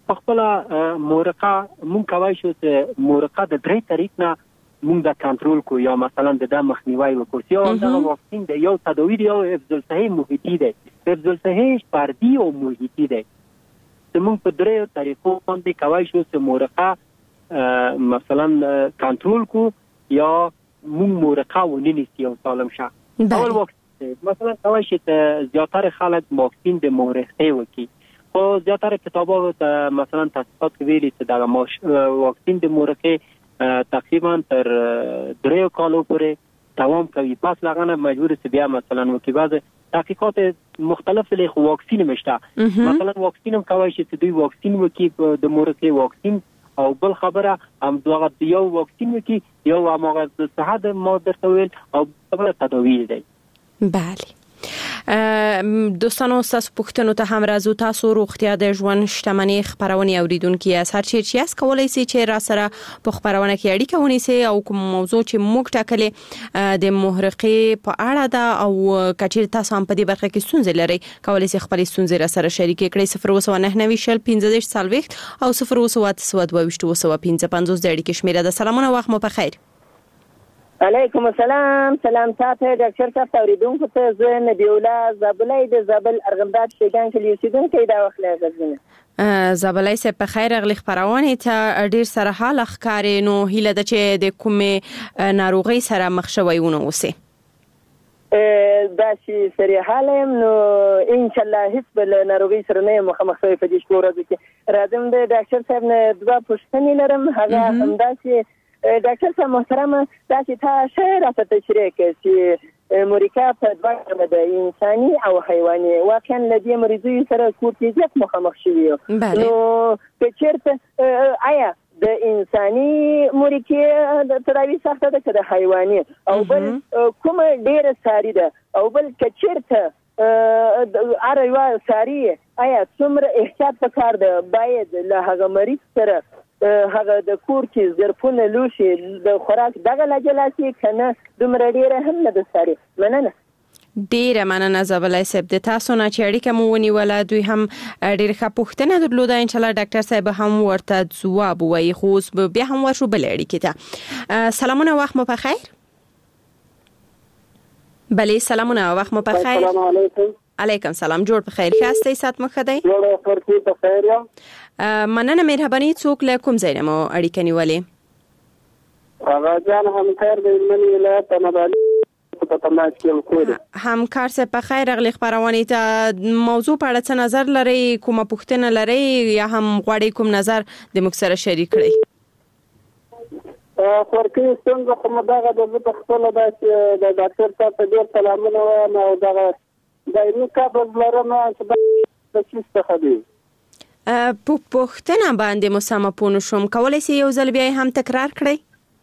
په خپل مورقه مونږ کوي چې مورقه د درې طریق نه مونږ د کنټرول کو یا مثلا د مخنیوي وکړو یا د واکسین د یو تداوی دی او حفظ الصحه محیطي دی حفظ الصحه فردي او محیطي دی زموږ په درې طریقو باندې کوي چې مورقه مثلا کنټرول کو یا مونږ مورقه ونیسي او سالم شه اول وخت مثلا کوي چې زیاتره خلک واکسین د مورقه وکي خو زیاتره کتابو ته مثلا تاسیسات ویلي چې دا واکسین د مورقه تقریبا تر دریو کالو پورې دوام کوي پس لغنه مجبور است بیا مثلا وکیباز تحقیقات مختلف له واکسین مشته مثلا واکسین هم کوي چې دوی واکسین وکي د مورقه واکسین او بل خبره هم دغه یو واکسین وکي یو هغه صحت ما درته ویل او بل تداوی دی بله دوستانو تاسو پوښتنو ته هم راځو تاسو روغتیا د ژوند شتمنۍ خبرونه اوریدونکو یې هر چی چې کولای شي چې را سره په خبرونه کې اړیکه ونیسي او کوم موضوع چې موږ ټاکلې د محرقې په اړه ده او کچیر تاسو هم په دې برخه کې ستونزې لري کولای شي خپل ستونزې را سره شریک کړئ صفر اووه نهه نوي شل پنځه څلوېښت او صفر اووه اته دوه ویشت اووه پنځه پنځوس د اړیکې شمیره ده. سلامونه وخت مو په خیر. علیکم السلام سلام تاسو ډاکټر صاحب اوریدونکو ته زه نبیولا زابلای د زابل ارغنداب شګان کې اوسیدونکو دا وخت لږه زابلای سه په خیر اغلی خبرونه ته ډیر سره حال اخکارې نو هیله د چې د کومه ناروغي سره مخ شویونه اوسه دا چې سری حالم نو ان شاء الله هیڅ بل ناروغي سره نه مخامخ شوی په دې شپه ورځ کې راځم د ډاکټر صاحب نه دوا پوښتنې لرم هغه همدا چې ډاکټر صاحب محترم دا چې تاسو شعر راته تشریح کړئ چې مورقه په دوه ډوله د انساني او حیواني واقعا لدې مریضي سره کورتیزیت مخامخ شوی نو په چیرته آیا د انساني مورقه د تداوی سخته ده که د حیواني او بل کوم ډیره ساری ده او بل کچیرته اره یو ساری آیا څومره احتیاط پکار ده باید له هغه مریض سره هغه د کور کې ظرفونه لوشي د خوراک دغه لجلاسي کنه دومره ډیره هم نه د ساري مننه ډیره مننه زابلای صاحب د تاسو نه چې اړیکه مو ونیوله دوی هم ډیره ښه پوښتنه درلوده ان شاء الله ډاکټر صاحب هم ورته ځواب وایي خو بیا هم ورشو بل اړیکه ته سلامونه وخت مو په خیر بله سلامونه وخت مو په خیر السلام علیکم علیکم سلام جوړ په خیر خاصه سات مخ دی جوړ پرتی په خیر یم مننه مهرباني څوک له کوم ځای نه مو اړیکه نیولې هغه ځان هم خیر دی من ولایت نه په تماس کې کوی همکار سه په خیر اغلی خبرونه ته موضوع په اړه څه نظر لري کومه پوښتنه لري یا هم غواړي کوم نظر د موږ سره شریک کړئ خورکې څنګه کومه دغه د خپل د ډاکټر صاحب ته ډیر سلامونه وایم او دغه دایمي قبض لرم چې د څه څه دی په پوښتنه باندې مو سم پونه شوم کولای شي یو ځل بیا هم تکرار کړئ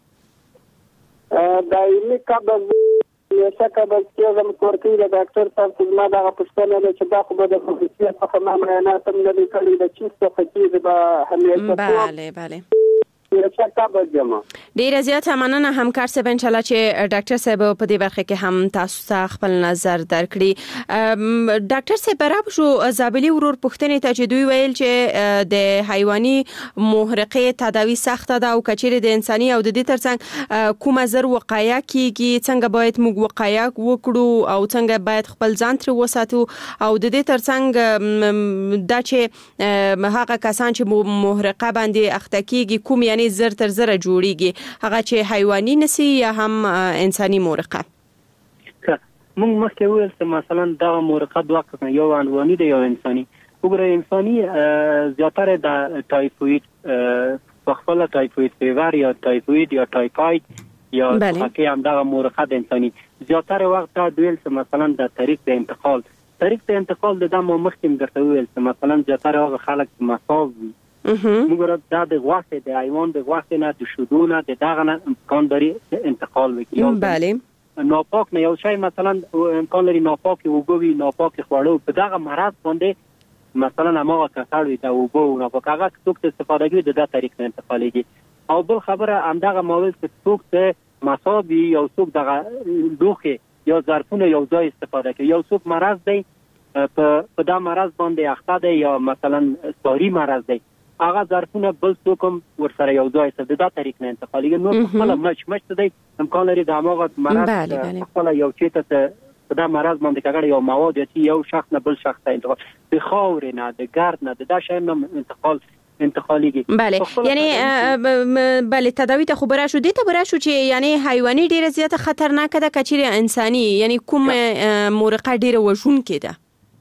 دایمي قبض یې قبض کېږم کورکې د ډاکټر صاحب څخه ما دغه پوښتنه ده چې دا خو به د پولیسي څخه ما معاینات هم نه دي کړي د څه څه کېږي به همیشه بله بله ډیره زیاته مننه همکار صاحب ان شاء الله چې ډاکټر صاحب په دې برخه کې هم تاسو ته خپل نظر درکړي. ډاکټر صاحب راو شو زابلی ورور پوښتنې ته چې دوی ویل چې د حیواني محرقې تداوی سخته ده او کچېره د انساني او د دې ترڅنګ کومه زر وقایه کیږي څنګه باید موږ وقایه وکړو او څنګه باید خپل ځان تر وساتو او د دې ترڅنګ دا چې هغه کسان چې محرقه باندې اخته کیږي کوم یعنی زر تر زر جوړیږي هغه چې حیواني نسی یا هم انساني مورقه. موږ مخکې ویل چې مثلا دا مورقه دوه قسمه یو حیواني دی یو انساني. وګوره انساني زیاتره د ټایفوید په خپل ټایفوید فیور یا ټایفوید یا ټایفاید یا حقیقت هم دا مورقه د انساني زیاتره وخت دا ویل چې مثلا د طریق د انتقال طریق د انتقال د دمو مخکې درته ویل چې مثلا زیاتره هغه خلک مساو موږ دا د غوښه د حیوان د غوښه نه د شودونه د دغه نه امکان لري انتقال وکړي. بله ناپاک نه یو شی مثلا امکان لري ناپاک وګوي ناپاک خواړه په دغه مرض باندې مثلا هغه کسر وي د وګو ناپاک هغه څوک استفاده کوي د دغه طریق نه انتقالېږي او بل خبره همدغه مواد چې څوک ته مصابي یو څوک دغه دوخه یا ظرفونه یو ځای استفاده کوي یو څوک مرض دی په په دا مرض باندې اخته دی یا مثلا ساری مرض دی هغه ظرفونه بل څوک هم ورسره یو ځای سره دا طریق نه انتقالي نو خپل مچ مچ ته امکان لري د هغه مرض خپل یو چیته ته دا مرض باندې کېږي یو مواد چې یو شخص نه بل شخص ته انتقال د خاور نه د ګرد نه د دا شی نه انتقال انتقالیږي. بله یعنی بله تداوی ته خبره شو دي ته برا شو چې یعنی حیواني ډیره زیاته خطرناکه ده کچېره انساني یعنی کوم مورقه ډیره وژونکې ده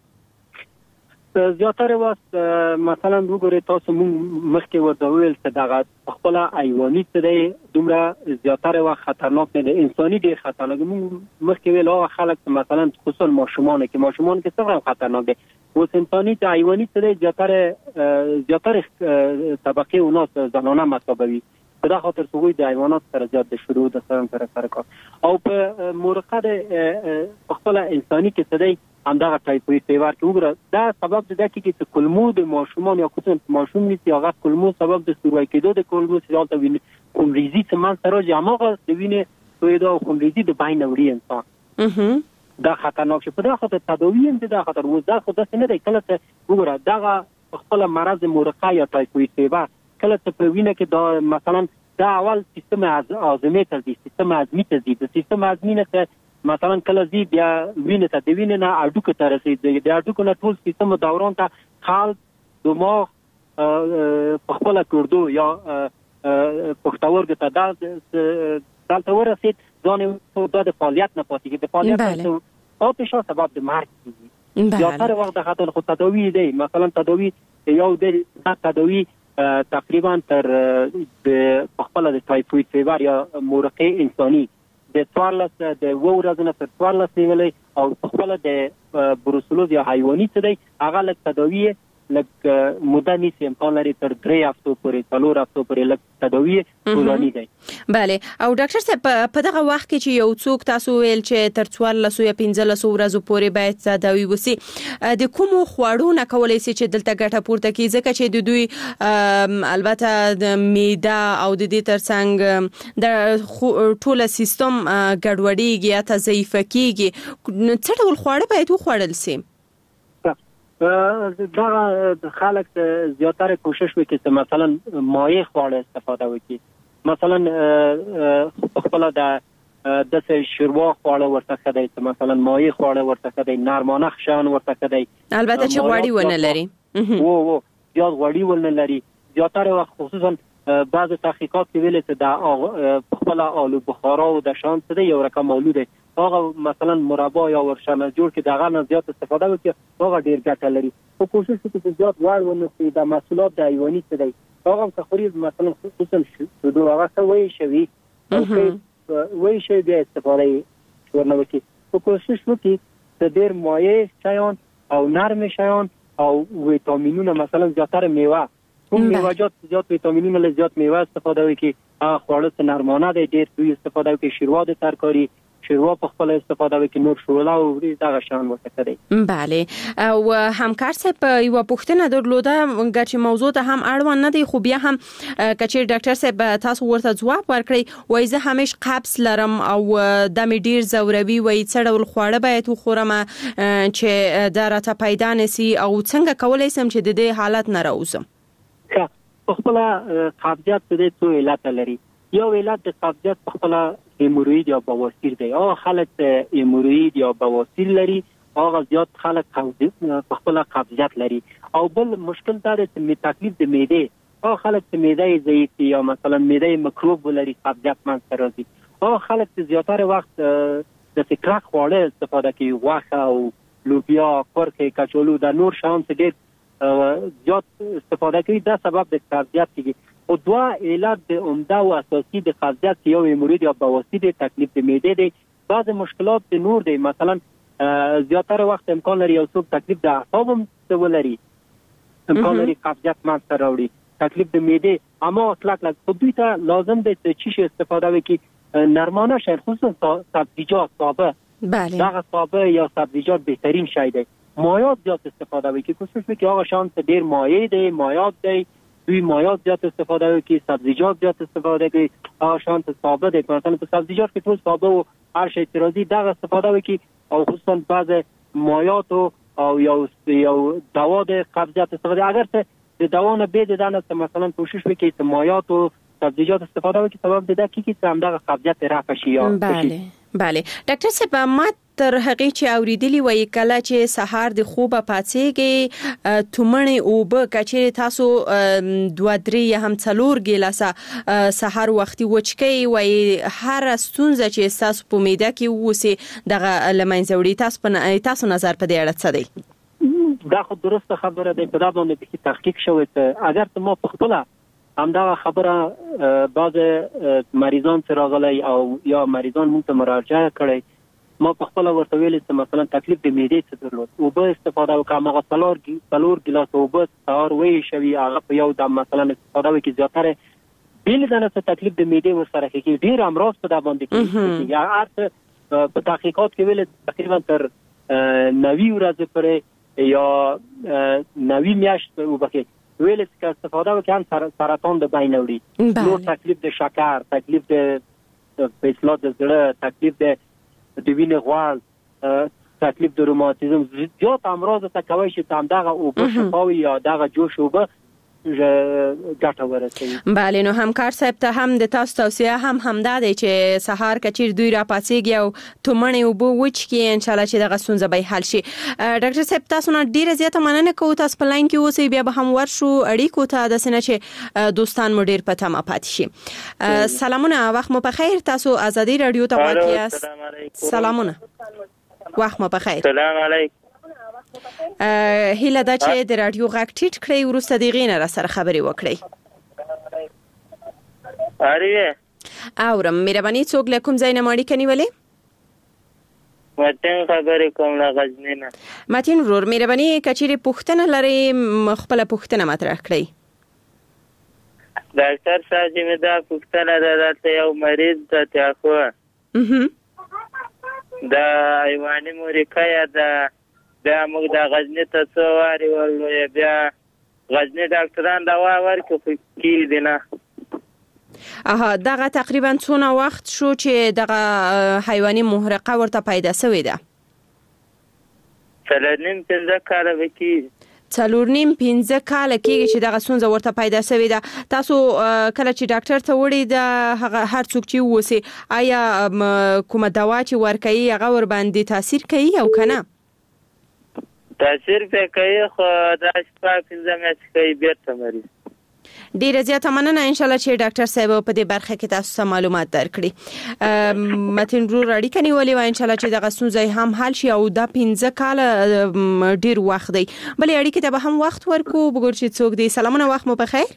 زیاتره وخت مثلا وګورئ تاسو مونږ مخکې ورته ویل چې دغه خپل حیواني څه دی دومره زیاتره وخت خطرناک نه دی انساني ډیر خطرناک مونږ مخکې ویل هغه خلک مثلا خصوصا ماشومان کې ماشومان کې څنګه خطرناک دي اوس انساني ته حیواني څه دی زیاتره زیاتره طبقه اوناس زنانه مسابقوي په دا خاطر سوی د حیوانات سره زیات د شروع د سره سره سره کار او په مرقه د خپل انساني کې څه دی همدغه ټایفوید فیور کې وګوره دا سبب د دې کې چې کلمو د ماشومان یا کوم ماشوم نيسي هغه کلمو سبب د سوروي کېدو د کلمو سره د وینې کوم ریزي چې مان سره جامه د وینې توې دا کوم ریزي د باین وړي انسان دا خطرناک شي په دا خاطر تداوی هم دا خطر و دا خو د څه نه دی کله چې وګوره دا خپل مرض مرقه یا ټایفوید فیور کله چې په وینې کې دا مثلا دا اول سیستم هاضمه ته دي سیستم هاضمي ته دي د سیستم هاضمي نه مثلا کله زی بیا وینې ته د وینې نه اډوکه ته رسیدي د اډوکو نه ټول سیستم دوران ته خال دماغ په خپل کوردو یا پښتورګ ته دا دلته ورسید ځان ته د فعالیت نه پاتې د فعالیت او په شو سبب د مرګ کیږي یا هر وخت د خاطر خو تداوی دی مثلا تداوی یو د تداوی تقریبا تر د خپل د ټایفوید فیور یا مرقه انساني د څوارلس د وو ورځې تر څوارلس نیولې او خپل د بروسلوز یا حیواني څه دی هغه لک تداوی لک موده نیسي امکان لري تر درې هفتو پورې څلور هفتو پورې لک تداوی ټولنی دی. بله او ډاکټر صاحب په دغه وخت کې چې یو څوک تاسو ویل چې تر څوارلس یا پنځلس ورځې پورې باید تداوی وسی د کوم خوړو نه کولای شي چې دلته ګټه پورته کړي ځکه چې د دوی البته د معده او د دې ترڅنګ د ټول سیستم ګډوډیږي یا ضعیف کیږي څه ډول خواړه باید وخوړل شي؟ دا خلک زیاتره کوشش وکړي چې مثلا مایع خواړه استفاده وکړي مثلا خپل د د شوروا خواړه ورته خدای چې مثلا مایع خواړه ورته خدای نرمانه خشان ورته خدای البته چې غوړي ونه لري وو وو زیات غوړي ونه لري زیاتره وخت خصوصا بعض تحقیقات ویل چې د خپل آلو بخارا او د شان څه یو رقم آلو دی هغه مثلا مربا یا ورشنه جوړ کې دغه نه زیات استفاده وکړي هغه ډیر ګټه لري خو کوشش وکړي چې زیات وړ ونسي د محصولات د حیواني څه دی هغه تخریب مثلا خصوصا شودو هغه څه وایي شوی وایي شوی بیا استفاده ورنه وکړي خو کوشش وکړي چې ډیر مایع شیان او نرم شیان او ویټامینونه مثلا زیاتره میوه کوم میوه‌جات زیات ویټامینونه له زیات میوه استفاده وکړي هغه خواړه نرمانه دي ډیر دوی استفاده وکړي شوروا د ترکاری شوروا په خپل استفاده وکړي نور شوروا او دغه شان ورته کوي. بله او همکار صاحب یو پوښتنه درلوده چې موضوع ته هم اړوند نه دی خو بیا هم کچې ډاکټر صاحب تاسو ورته ځواب ورکړئ وای زه همیش قبض لرم او د مې ډیر زوروي وای څه ډول خواړه باید وخورم چې دا راته پیدا نسی او څنګه کولای سم چې د دې حالت نه راوځم؟ په خپل قبضیت د دې څو علت لري یو علت د قبضیت په خپل هیموروید یا بواسیر دی او خلک هیموروید یا بواسیر لري هغه زیات خلک په خپل قبضیت لري او بل مشکل دا دی چې تکلیف د معده او خلک چې معده ضعیف یا مثلا معده میکروب لري قبضیت منځ راځي او خلک چې زیاتره وخت د فکرک خواړه استفاده کوي غوښه او لوبیا کورکه کچالو د نور شان څه ډېر زیات استفاده کوي دا سبب د قبضیت کیږي او دوا علت د عمده او اساسي د قبضیت یو هیموروید یا بواسیر د تکلیف د معده دی بعض مشکلات د نور دی مثلا زیاتره وخت امکان لري یو څوک تکلیف د اعصاب هم ولري امکان لري قبضیت منځ راوړي تکلیف د معده اما اطلاق لا دوی ته لازم دی چې چی شي استفاده وکړي نرمانه شي خصوصا سبزیجات سابه بله دغه سابه یا سبزیجات بهترین شی دی مایعات زیات استفاده وکړي کوشش وکړي هغه شانس ډیر مایع دی مایعات دی دوی مایعات زیات استفاده کوي سبزیجات زیات استفاده کوي هغه شانت سابه دي مثلا په سبزیجات کې ټول سابه او هر شی ترازی دغه استفاده کوي او خصوصا بعض مایعات او یو یو دوا د قبضیت استفاده اگر څه د دوانه به د دانه مثلا کوشش وکړي چې مایات او سبزیجات استفاده وکړي سبب د دقیقي چې همدغه قبضیت رفع شي. بله بله ډاکټر صاحب ما تر هغه چې اوریدلی وای کله چې سحر د خوبه پاتېږي تومنې او به کچې تاسو دوه درې هم څلور ګلاسه سحر وختي وچکي وای هر ستونزه چې تاسو په معده کې ووسی دغه لمنځوړي تاسو په تاسو نظر په دې اړه څه دی؟ دا خو درسته خبره ده. په دا باندې به تحقیق شوی ته اگر ته ما په خپل همدغه خبره بعض مریضان سراغلی او یا مریضان مونږ ته مراجعه کړي ما په خپل ورته ویل چې مثلا تکلیف د معدې څخه درلود او به استفاده وکړم هغه څلور څلور ګلاس او به سهار وې شوی هغه په یو د مثلا استفاده وکړي زیاتره بیل دنه څه تکلیف د معدې ورسره کې ډیر امراض په دا باندې کې یا ارته په تحقیقات کې ویل تقریبا تر نوي ورځې پورې یا نوي میاشت وبکه ویل چې استفاده وکړم سرطان د بین وړي نو تکلیف د شکر تکلیف د فیصله د زړه تکلیف د د وینې غوړ تکلیف د روماتیزم زیات امراض ته کوي چې تام دغه او په شفاوي یا دغه جوش او به ګټه ورسوي. بله نو همکار صاحب ته هم د تاسو توصیه هم همدا دی چې سحر کچیر دوی را پاتېږي او تومنې او بو وچ کې ان شاء الله چې دغه ستونزه به حل شي. ډاکټر صاحب تاسو نه ډیره زیاته مننه کوم تاسو په لاین کې اوسئ بیا به هم ورشو اړیکو ته د سینه چې دوستان مو ډیر پته ما پاتې شي. سلامونه وخت مو په خیر تاسو ازادي رادیو ته پاتې سلامونه وخت مو په خیر. سلام علیکم. هیله دا چې د رادیو غږ ټیټ کړئ ورسته د غینه را سره خبرې وکړئ. اړیه اورم مهرباني څوک له کوم ځای نه ماړی کنيولې؟ متن خبرې کوم له غزنی نه. متن ورور مهرباني کچېره پوښتنه لري خپل پوښتنه مطرح کړئ. ډاکټر صاحب دې دا پوښتنه ده چې یو مریض د تاخو دا ایواني مورکا یا دا بیا موږ د غزنی ته څو واري ولو بیا غزنی ډاکټران دا ورکو کې دي نه. اها دغه تقریبا څونه وخت شو چې دغه حیواني محرقه ورته پیدا شوې ده؟ څلورنیم پنځه کاله وکي څلور نیم پنځه کاله کېږي چې دغه ستونزه ورته پیدا شوې ده. تاسو کله چې ډاکټر ته وړي د هغه هر څوک چې ووسی آیا کومه دوا چې ورکوي هغه ور باندې تاثیر کوي او کنه؟ تاثیر په کوي خو دا شپه پنځه میاشتې کوي بیرته مریض. ډیره زیاته مننه ان شاء الله چې ډاکټر صاحب په دې برخه کې تاسو معلومات درکړي. متن رو اړیکه نیولې و ان شاء الله چې دغه ستونزې هم حل شي او دا پنځه کال ډیر وخت دی. بلې اړیکه ته به هم وخت ورکو وګور چې څوک دی. سلامونه وخت مو په خیر.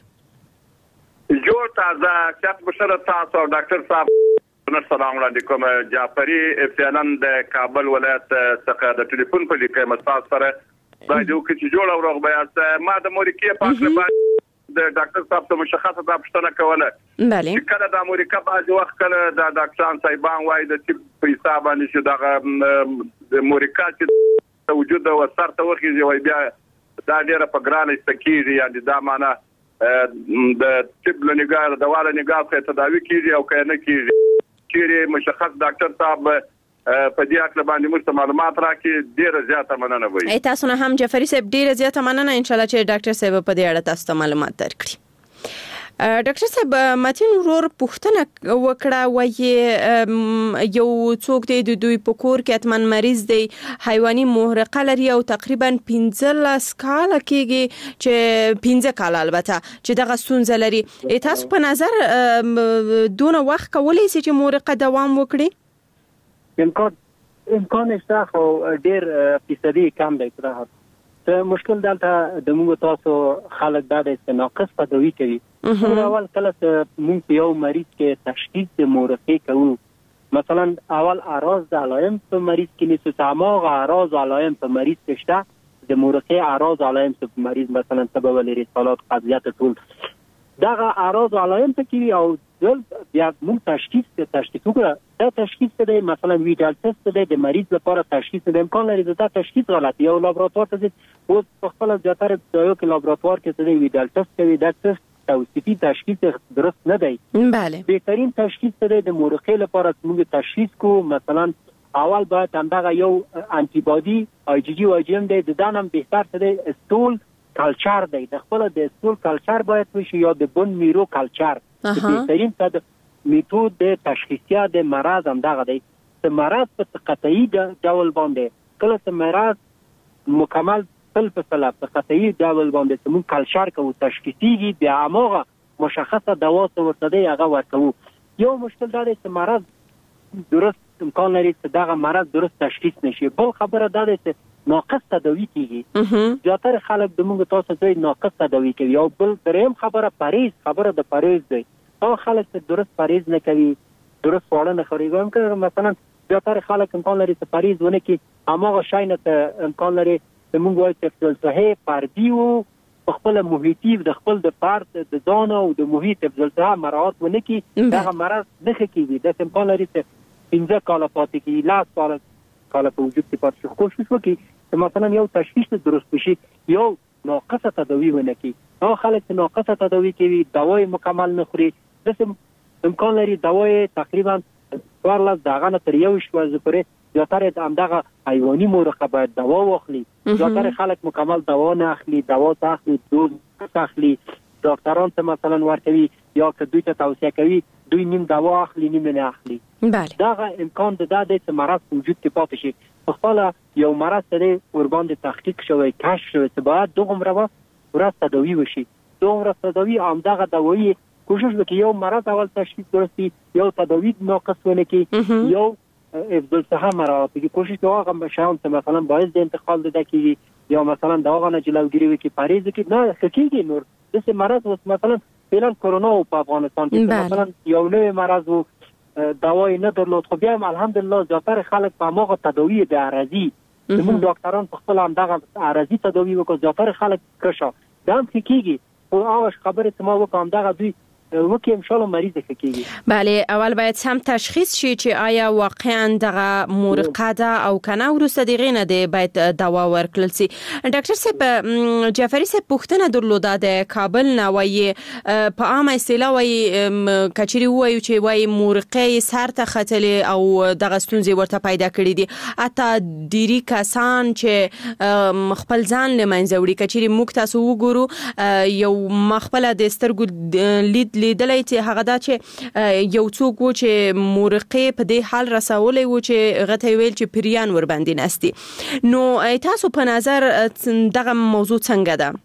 جوړ تازه چت بشره تاسو ډاکټر صاحب السلام علیکم. جعفری فعلا د کابل ولایت څخه د ټلیفون په لیکه مساس سره باید یو کې جوړ او رغبه است ما د امریکای په اړه د ډاکټر صاحب ته مشخصه د پښتنه کوله. بله کله د امریکا په اړه وخت کله د ډاکټران صاحبان وای د چې په حساب باندې شو د امریکا چې وجود او اثر ته ورخیږي وای بیا دا ډیره په ګرانه استکیږي یعنی دا معنا د طب له نگاه د واله نگاه ته تداوی کیږي او کنه کیږي چې مشخص ډاکټر صاحب په دې اړه باندې موږ معلومات راکړي ډیره زیاته مننه وایي. تاسو نه هم جعفری صاحب ډیره زیاته مننه ان شاء الله چې ډاکټر صاحب په دې اړه تاسو ته معلومات درکړي. ډاکټر صاحب متن ورور پوښتنه وکړه وایي یو څوک دی د دوی په کور کې اتمن مریض دی حیواني محرقه لري او تقریبا پنځلس کاله کېږي چې پنځه کاله البته چې دغه ستونزه لري. تاسو په نظر دونه وخت کولی شي چې محرقه دوام وکړي؟ امکان امکان شته خو ډیر فیصدي کم دی. ته مشکل دلته د موږ تاسو خلک دا د ناقص تداوی کوي. اول کله چې موږ یو مریض کې تشخیص د محرقې کوو مثلا اول اعراض د علائم په مریض کې نیسو تمام اعراض علائم په مریض کې شته د محرقې اعراض علائم په مریض مثلا سبب لري سالات قضیات ټول دغه اعراض علائم ته کې او دل بیا موږ تشخیص ته تشخیص وکړه دا تشخیص ته مثلا ویډال تست د مریض لپاره تشخیص د امکان لري دا تشخیص غلط یو لابراتوار ته او په خپل ځاتره یو کې لابراتوار کې ته ویډال تست کوي دا تست توصیفي تشخیص درست نه دی. بله بهترین تشخیص ته د محرقې لپاره موږ تشخیص کو مثلا اول باید همدغه یو انټي بادي آی جی جی او جی ام د دانم بهتر ته استول کلچر دی د خپل د سکول کلچر باید وشي یا د بون میرو کلچر چې بهترین ته میتود د تشخیصیا د مرض هم دغه دی د مرض په قطعي ډول باندې کله چې مرض مکمل تل په سلا په قطعي ډول باندې چې موږ کلچر کوو تشخیصيږي بیا هغه مشخصه دوا ورته دی هغه ورکوو. یو مشکل دا دی چې مرض درست امکان لري چې دغه مرض درست تشخیص نشي. بل خبره دا ده چې ناقص تداوی کیږي. زیاتره خلک د موږ تاسو ته ناقص تداوی کوي. یو بل دریم خبره پریز خبره د پریز دی. او خلک چې درست پریز نه کوي درست خواړه نه خوري. ګم که مثلا زیاتره خلک امکان لري چې پریز ونه کوي هغه شای نه امکان لري چې موږ وایو چې فلسفه فردي او خپل محیطي د خپل د فرد د ځان او د محیط د فلسفه مراعات ونه کوي دغه مرض نه کیږي. د امکان لري چې پنځه کاله پاتې کی لاس کاله کاله په وجود کې پاتې شي. کوشش وکړي چې مثلا یو تشخیص درست شي یو ناقصه تداوی ونه کوي. او خلک چې ناقصه تداوی کوي دوای مکمل نه خوري. د امکان لري دوای تقریبا ورلاس دغه نه تر یو شپه پورې زیاتره همدغه حیواني مرکب باید دوا واخلي. زیاتره خلک مکمل دوا نه اخلي دوا اخلي دوز اخلي ډاکټران ته مثلا ورکوي یا که دوی ته توصیه کوي دوی نیم دوا اخلي نیم نه اخلي. بله دغه امکان د دې چې مرض وجود کې پاتې شي. خپل یو مرض سره ور باندې تحقیق شوی کشف شوی چې باید دغه مرض ورته تداوی وشي. دغه تداوی همدغه دوايي کوشش وکړي یو مرض اول تشخیص درستی یو تداوی ناقص ونه کی یو افضل صحه مراعات کی کوشش کوي هغه شاون ته مثلا باعث د انتقال د کی یا مثلا دغه نه جلوګیری وکي پاریز کی نه حقیقي نور د مرض مثلا فعلا کرونا په افغانستان کې مثلا یو نوې مرض وو دوايي نه درلود خو بیا الحمدلله زیاتره خلک په موغه تداوی د عرضی موږ ډاکټران په خپل هم دغه عرضی تداوی وکړو زیاتره خلک کښه دا حقیقي او هغه خبره چې ما وکم دغه دوی وکي ان شاء الله مریض کیږي. بله اول باید هم تشخیص شي چې آیا واقعا دغه مرقه ده او کنه ورسته دغه نه دی باید دوا ورکړل شي. ډاکټر صاحب جعفری صاحب پوښتنه درلوده د کابل نه وایي په عامه اصطلاح وایي کچري وایي چې وایي مرقه سر ته ختلې او دغه ستونزې ورته پیدا کړې دي. اته ډيري کسان چې خپل ځان لمنځوړي کچري موږ تاسو وګورو یو مخبل د سترګو لید لیدلای چې هغه دا چې یو څوک و چې مرقه په دې حال رسولې و چې غته ویل چې پریان ور باندې نستي. نو تاسو په نظر دغه موضوع څنګه ده؟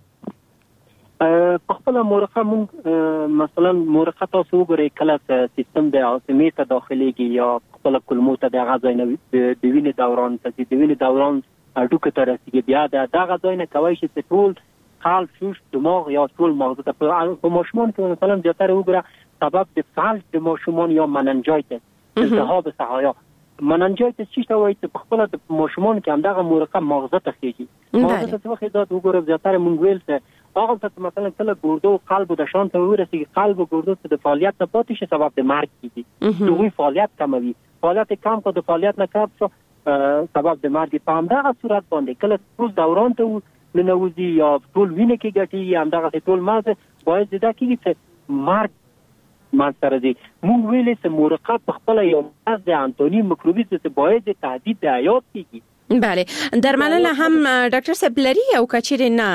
په خپل مرقه مونږ مثلا مرقه تاسو وګورئ کله سیستم د عاصمه ته داخليږي یا خپل کلمو ته د غذای نه د وینې دوران ته د وینې دوران اډوکه ته رسیدي بیا د غذای نه کوي چې ټول قلب شوش دماغ یا ټول مغز ته په ماشومان کې مثلا زیاتره وګوره سبب د فالج د ماشومان یا مننجایتس التهاب سحایا مننجایتس چې وایي چې خپل د ماشومان کې همدغه مرقه مغز ته خېږي مغز ته څه خېدا وګوره زیاتره مونږ ویل چې هغه ته مثلا کله ګردو قلب د شان ته ورسېږي قلب ګردو ته د فعالیت نه پاتې شي سبب د مرګ کیږي دوی فعالیت کموي فعالیت کم کو د فعالیت نه کم شو سبب د مرګ په همدغه صورت باندې کله ټول دوران ته لنوزي یا ټول وینه کې ګټي همدغه ټول مازه باید دا کیږي چې مرګ مانسره دي. موږ ویلې چې مرقه په خپل یو از د انټونی مکروبیس ته باید تهدید د حیات کیږي. بله درملنه هم ډاکټر صاحب لري او کچېر نه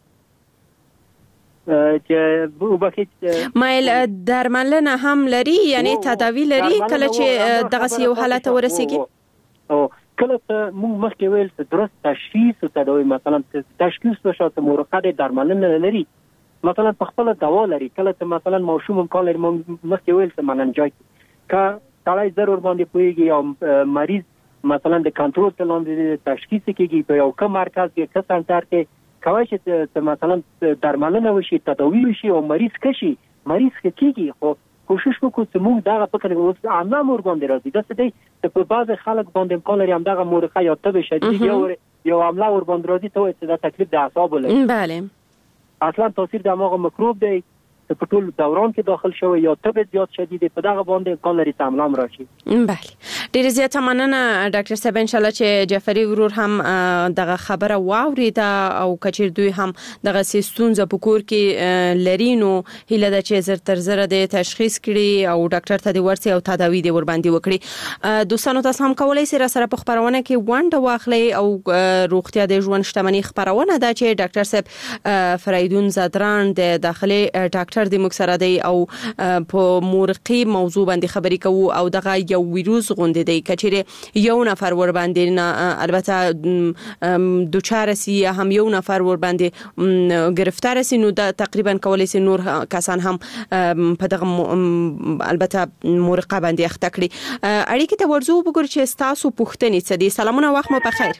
چې وبخښ مایل درملنه هم لري یعنی تداوی لري کله چې دغه یو حالت ورسېږي. او کله ته موږ مخکې ویل چې درست تشخیص او تداوی مثلا تشخیص وشو ته مرقه د درملنه لري مثلا په خپل دوا لري کله ته مثلا موشوم کال لري مخکې ویل چې مننجایتس کا تړای ضرور باندې پويږي او مریض مثلا د کنټرول ته لاندې تشخیص کیږي په یو کوم مرکز کې څه سنټر کې کوي چې مثلا درملنه وشي تداوی وشي او مریض کشي مریض کیږي خو کوشش وکړو چې موږ دغه فکر اوس عامه مور باندې راځي دا څه دی چې په بعض خلک باندې امکان لري همدغه مرقه یا تب شدید یو یو عامله ور باندې راځي ته چې دا تکلیف د اعصاب لري. بله اصلا تاثیر د هغه مکروب دی چې په ټول دوران کې داخل شوی یا تب زیات شدید په دغه باندې امکان لري تعامل راشي. بله ډیر زیات مننه ډاکټر صاحب ان شاء الله چې جعفری ورور هم دغه خبره واوريده او کچیر دوی هم دغه سیستونزه په کور کې لرینو هله د چې زر تر زر د تشخیص کړي او ډاکټر ته د ورسي او تداوی د ور باندې وکړي. دوستانو تاسو هم کولای شئ را سره په خبرونه کې ونډه واخلئ او روغتیا د ژوند شتمنۍ خبرونه ده چې ډاکټر صاحب فریدون زدران د داخلي ډاکټر د مکسره دی او په مورقي موضوع باندې خبرې کوو او دغه یو ویروس غونډې دی کچېره یو نفر ور باندې البته دوچار سي هم یو نفر ور باندې گرفتار سي نو دا تقریبا کولای سي نور کسان هم په دغه البته مورقه باندې اخته کړي. اړیکې ته ورزو وګورئ چې تاسو پوښتنې څه دي. سلامونه وخت مو بخیر.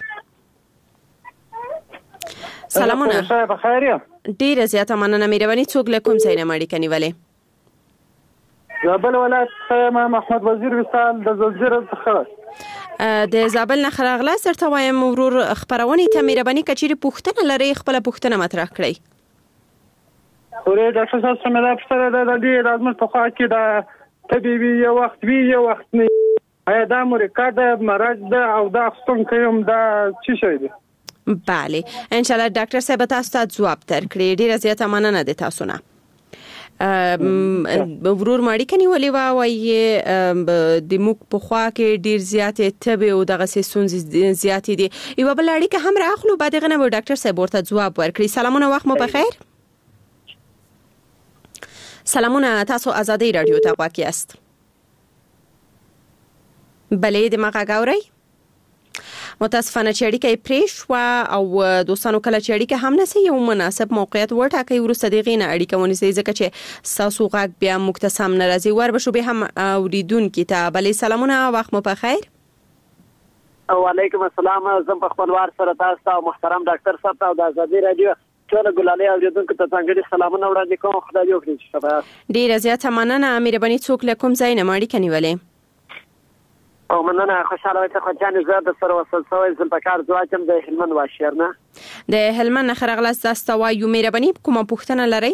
سلامونه بخیر. ډیره زیاته مننه مهرباني څوک له کوم ځای نه اړیکه نیولې؟ زابل ولایت ما محمد وزیر وصال د زلزلې څخه د زابل نه خراغله سره وایم ورور خبرونه ته مهرباني کچېری پوښتنه لري خپل پوښتنه مطرح کړئ. ورې ډاکټر صاحب سمه ده پښتنه ده د دې لازم په خوا کې دا طبيبي یو وخت وی یو وخت نه آیا دا مرکه د مرض ده او دا خصوصا کوم دا څه شي ده؟ بله ان شاء الله ډاکټر صاحب تاسو ته جواب درکړي. ډیره زیاته مننه د تاسو نه. ورور ماړی کني ولې وا وایي د موک په خوا کې ډیر زیاتې تبه او دغه سونز زیاتې دي. یو بل اړیکه هم راخلو بعد غنه به ډاکټر صاحب ورته جواب ورکړي. سلامونه وخت مو بخیر. سلامونه تاسو آزادی رادیو ته واقع است. بلې د مغه غاوري متاسفانه چې اړیکه پرې شو او دوستانو کله چې اړیکه هم نسي یو مناسب موقعیت وټاکي ورسته دغه نه اړیکه ونیسي ځکه چې ساسو غاک بیا مختصم ناراضي ور بشو به هم اوریدون کتاب. بلې سلامونه وخت مو بخیر. وعلیکم السلام. زم په خپلوار سره تاسو او محترم ډاکټر صاحب او د آزادی رادیو ټول ګلالي اوریدونکو ته څنګه سلامونه وړاندې کوم. خدای یو کړی شبا ډیره زیاته مننه مهرباني څوک له کوم ځای نه اړیکه نیولې؟ او مننه خوشاله وي ته جان زه د سره وصل سوې زم په کار ځواچم د هلمند واشیر نه د هلمند خرغلاس تاسو وایو مهرباني کومه پوښتنه لرئ؟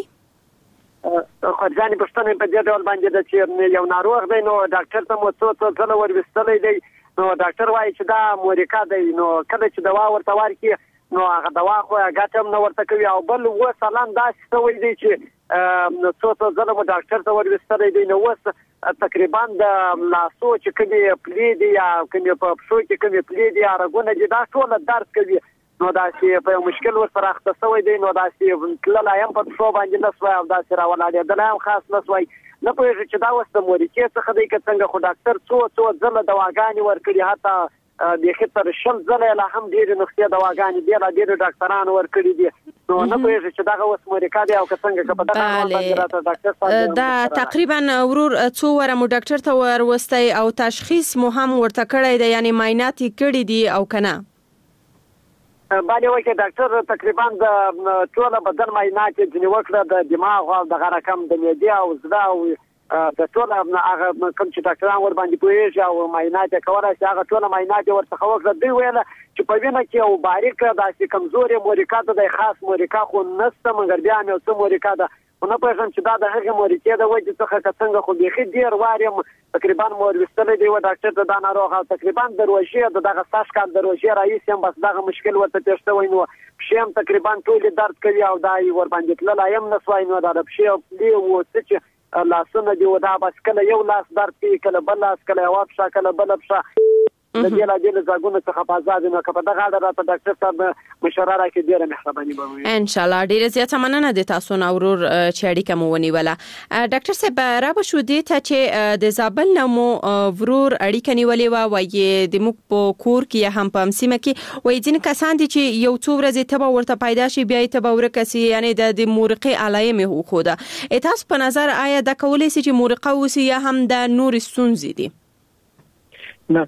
خو ځانې پوښتنه په دې ډول باندې د چې یو ناروغ دی نو ډاکټر ته مو څو څو ځله وروستلې دی نو ډاکټر وایي چې دا مورکا دی نو کله چې دوا ورته ورکړي نو هغه دوا خو ګټم نه ورته کوي او بل و سلام دا څه وایي دی چې نو څو څو ځله مو ډاکټر ته وروستلې دی نو وس تقریبا د لاسو چې کومي پلې دي یا کومي په پښو کې کومي پلې دي هغه دي دا ټول درد کوي نو دا چې په مشکل ورسره اخته شوی دی نو دا چې تللایم په پښو باندې نسوي او دا چې راولاړې دلایم خاص نسوي نه پوهیږي چې دا وسته مورکې څخه دی که څنګه خو ډاکټر څو څو ځله دواګانې ورکړي حتی د خطر شل ځله لا هم ډېر نقطې دواګانې دی لا ډېر ډاکټرانو ورکړي دي نو نه پوهیږي چې دا اوس مورکا دی او که څنګه که په دغه باندې راته ډاکټر صاحب دا تقریبا ورور څو وره مو ډاکټر ته وروستي او تشخیص مو هم ورته کړی دی یعنی معاینات کړي دي او کنه؟ باندې وکړه ډاکټر تقریبا د ټول بدن معاینات چې وکړه د دماغ او د رقم د معدې او زړه او د ټول هغه کوم چې ډاکټران ور باندې پوهیږي او معاینات کوي چې هغه ټول معاینات ورته وکړه دی ویل چې په وینه کې او باریک داسې کمزوري مورکا ده خاص مورکا خو نسته مګر بیا مې څه مورکا ده نو په هم چې دا د هغه مورکې د وجه څخه څنګه خو بيخي ډیر واریم تقریبا مور وستلې دی و ډاکټر ته دا ناروغه تقریبا دروژې دغه ساش کال دروژې رئیس هم بس دغه مشکل ورته تشته وای نو شیم تقریبا ټول درد کوي او دای ور باندې تللایم نسوای نو دا د پښې دی و څه لاسونه دی و دا بس کله یو لاس درد کوي کله بل لاس کله یو پښه کله بل پښه د دې لا دې زګونه څخه په آزاد نو کله دغه راته ډاکټر صاحب مشوره راکړي ډیره مهرباني به ان شاء الله ډیره زیاته مننه د تاسو نو ورور چې اړیکه مو ونیوله. ډاکټر صاحب را به شو دي ته چې د زابل نمو ورور اړیکه نیولې و وایي د موږ په کور کې هم په سیمه کې وایي ځین کسان دي چې یو څو ورځې ته ورته پیدا شي بیا ته ورکسي یعنی د مورقي علایم هو خوده تاسو په نظر آیا د کولې چې مورقه وسی یا هم د نور سونزي دي؟ نه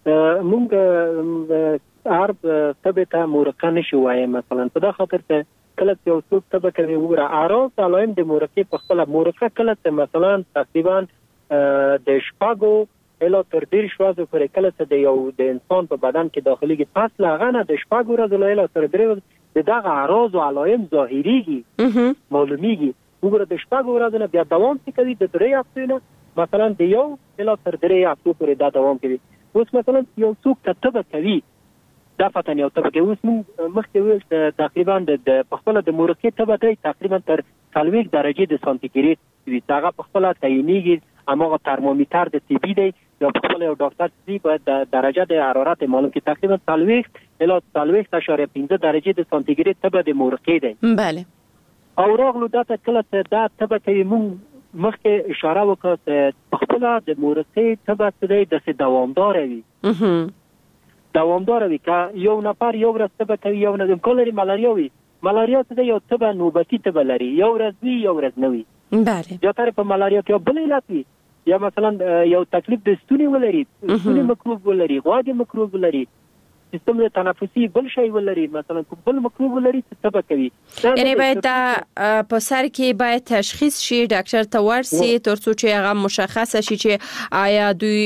مونږ عرب ثبت مورقه نشو وایي مثلا په دا خاطر ته کله یو څوک تبه کوي وره عرب علایم د مورقه په خپل مورقه کله مثلا تقریبا د شپاګو اله تر ډیر شوازو پر کله ته د یو د انسان په بدن کې داخليږي پس لاغه د شپاګو ورځې له تر ډیر د دغه عرض او علایم ظاهريږي معلومیږي وګوره د شپاګو ورځې بیا دوام کوي د درې هفتې مثلا د یو اله تر درې هفتې پورې دا دوام کوي اوس مثلا یو څوک ته تبه کوي دا فتن یو تبه کوي اوس موږ مخکې ویل تقریبا د خپل د مورقې تبه دی تقریبا تر څلوېښت درجې د سانتیګریډ وي هغه په خپل تعینېږي هماغه ترمامیتر د طبي دی یا په خپل یو ډاکټر چې باید د درجه د حرارت معلوم کړي تقریبا څلوېښت الی څلوېښت اعشاریه پنځه درجې د سانتیګریډ تبه د مورقې دی. بله او راغلو دا ته کله ته دا تبه کوي موږ مخکې اشاره وکړه چې په خپل د مورقې تبه څه دی داسې دوامداره وي دوامداره وي که یو نفر یو ورځ تبه کوي یو نه امکان لري ملاریا وي ملاریا څه دی یو تبه نوبتي تبه لري یو ورځ وي یو ورځ نه وي. بله زیاتره په ملاریا کې بل علت وي یا مثلا یو تکلیف د ستوني ولري ستوني مکروب ولري غوږ مکروب ولري سیستم تنفسي بل شی ولري مثلا بل مکروب ولري څه تبه کوي یعنی باید په سر کې باید تشخیص شي ډاکټر ته ورسي ترڅو چې هغه مشخص شي چې آیا دوی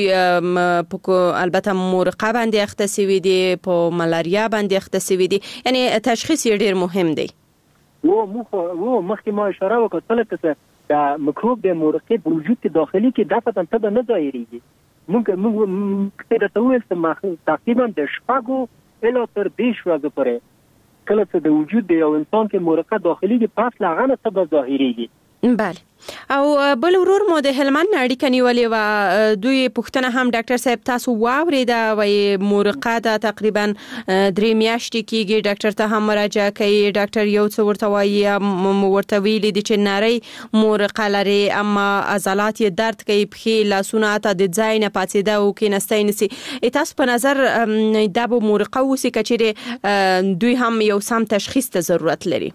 البته مورقه باندې اخته سوي دي په ملاریا باندې اخته سوي دي یعنی تشخیص ډیر مهم دی. و مخ و مخکې ما اشاره وکړه چې دا مکروب د مورقې په وجود کې داخلي کې دا فتن تبه نه ظاهريږي موږ موږ د توې سم تقریبا د شپږو الی تر دېرش ورځې پورې کله چې د وجود د یو انسان کې مورقه داخلي کې پاس لاغه نه تبه ظاهريږي. بله او بل ورور مو د هلمند اړیکه نیولې و دوی پوښتنه هم ډاکټر صاحب تاسو واورېده وایي مورقه دا تقریبا درې میاشتې کېږي ډاکټر ته هم مراجعه کوي ډاکټر یو څه ورته وایي ورته ویلي دي چې نری مورقه لري اما عضلات یې درد کوي پښې لاسونه حتی د ځای نه پاڅېده او کېنستی نسي تاسو په نظر دا به مورقه اوسي که چیرې دوی هم یو سم تشخیص ته ضرورت لري؟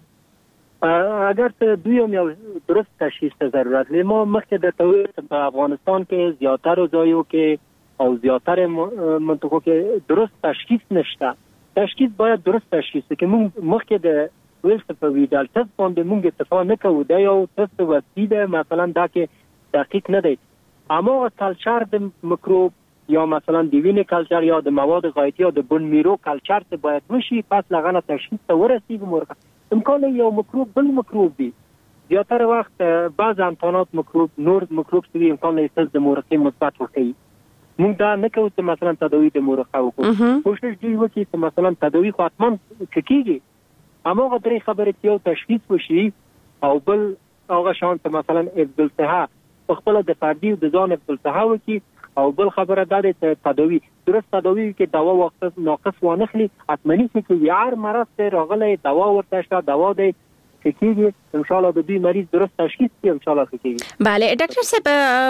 اگر ته دوی هم یو درست تشخیص ته ضرورت لري ما مخکې د توې په افغانستان کې زیاتره ځایو کې او زیاتره منطقو کې درست تشخیص نشته تشخیص باید درست تشخیص کې موږ مخکې د ویلس په ویډال تست باندې موږ اتفاق نه کوو دا یو تست وسیله ده مثلا دا کې دقیق نه دی اما کلچر د مکروب یا مثلا د وینې کلچر یا د مواد غایطي یا د بون میرو کلچر ته باید وشي پس لغنه تشخیص ته ورسیږي مورقه امکان یو مکروب بل مکروب دی زیاتره وخت بعض امکانات مکروب نور مکروب سوي امکان لري چې د مورقې مثبت وکړي موږ دا نه کوو چې مثلا تداوی د مورقه وکړو کوشش دی وکړي چې مثلا تداوی خو حتما کیږي اما هغه درې خبرې چې یو تشخیص وشي او بل هغه شان ته مثلا ابدالصحه په خپل د فردي د ځان ابدالصحه وکړي او بل خبره دا ده چې تداوی درست تداوی کې دوا وخت ناقص وانخلي اتمنی چې یار مرض ته راغلی دوا ورته شته دوا دی کېږي ان شاء الله د دې مریض درست تشخیص کړي ان شاء الله کېږي. بله ډاکټر صاحب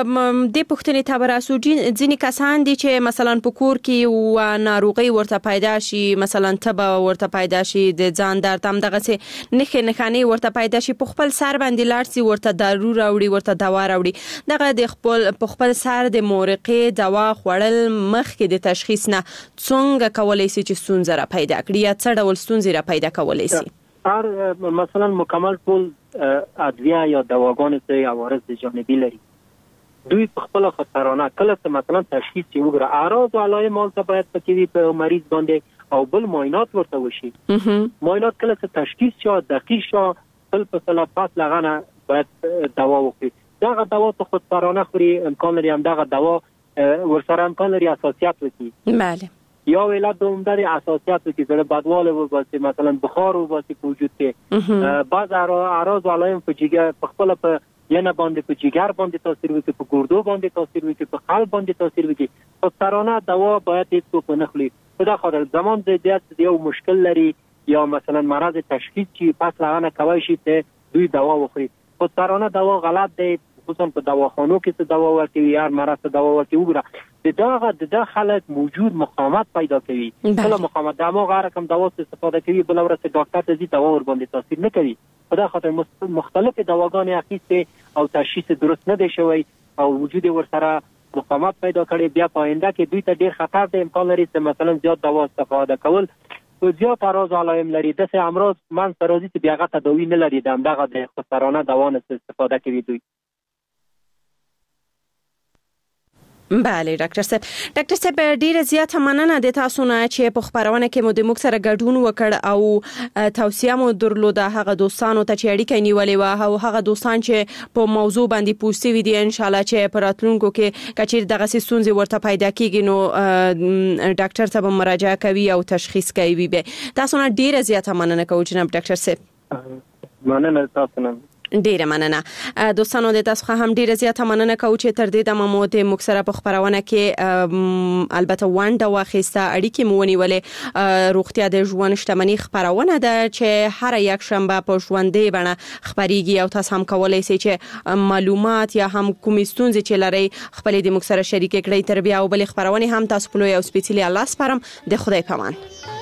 د پوښتنې ته براسو ځینې کسان دي چې مثلا په کور کې و ناروغي ورته پیدا شي مثلا تبه ورته پیدا شي د ځان درد هم دغه څه نخې نښانې ورته پیدا شي په خپل سر باندې لاړ شي ورته دارو راوړي ورته دوا راوړي دغه د خپل په خپل سر د مورقې دوا خوړل مخکې د تشخیص نه څنګه کولای شي چې ستونزه را پیدا کړي یا څه ډول ستونزې را پیدا کولای شي؟ هر مثلا مکمل ټول ادویه یا دواګان ته عوارض جانبي لري دوی په خپل خطرانه کله چې مثلا تشخیص یې وګړه اعراض او علائم ته باید پکې په مریض باندې او بل معاینات ورته وشي معاینات کله چې تشخیص شو دقیق شو بل په سلا پاس لغانه باید دوا وکړي دا دوا ته خطرانه خوري امکان لري هم دا دوا ورسره امکان لري اساسیات وکړي. بله یا علت دومدار اساسیات کې زړه بدواله وباسي مثلا بخار وباسي په وجود کې بعض اعراض علائم په جګر په خپل په ینه باندې په جګر باندې تاثیر وکړي په ګردو باندې تاثیر وکړي په قلب باندې تاثیر وکړي خو سرانه دوا باید هیڅ په نه خلی په دا خاطر زمان زیات یو مشکل لري یا مثلا مرض تشخیص چې پس لغانه کوي شي ته دوی دوا وخوري خو سرانه دوا غلط دی خصوصا په دواخانو کې څه دوا ورکوي یا مرض ته دوا ورکوي وګوره د دغه د دغه خلک موجود مقاومت پیدا کوي کله مقاومت د هغه رقم دوا استفاده کوي بل ورته ډاکټر ته ځي دوا ور باندې تاثیر نه کوي په دا خاطر مختلفه دواګانې اخیسته او تشخیص درست نه دی شوی او وجود ور سره مقاومت پیدا کړي بیا په آینده کې دوی ته ډیر خطر دی امکان لري چې مثلا زیات دوا استفاده کول او زیات اعراض علائم لري د څه امراض من سرازي چې بیا غته تداوی نه لري د دغه د خطرانه دوا نه استفاده کوي دوی. بله ډاکټر صاحب ډاکټر صاحب ډیره زیاته مننه د تاسو نه چې په خبرونه کې مو د موږ سره ګډون وکړ او توصیه مو درلوده هغه دوستانو ته چې اړیکه نیولې و او هغه دوستان چې په موضوع باندې پوښتنه وي دي ان شاء الله چې په راتلونکو کې کچیر دغه ستونزې ورته پیدا کیږي نو ډاکټر ته مراجعه کوي او تشخیص کوي به تاسو نه ډیره زیاته مننه کوم جناب ډاکټر صاحب. مننه تاسو نه ډیره مننه دوستانو د تاسو هم ډیره زیاته مننه کوم چې تر دې د مموت مکسره په خبرونه کې البته وانډه واخیسته اړیکې مو ونیولې روغتیا د ژوند شتمنۍ خبرونه ده چې هر یک شنبه په ژوندې بڼه خبريږي او تاسو هم کولای شئ چې معلومات یا هم کوم ستونزې چې لري خپل د مکسره شریک کړئ تر بیا او بل خبرونه هم تاسو په لوی او سپیڅلي الله سپارم د خدای پامان.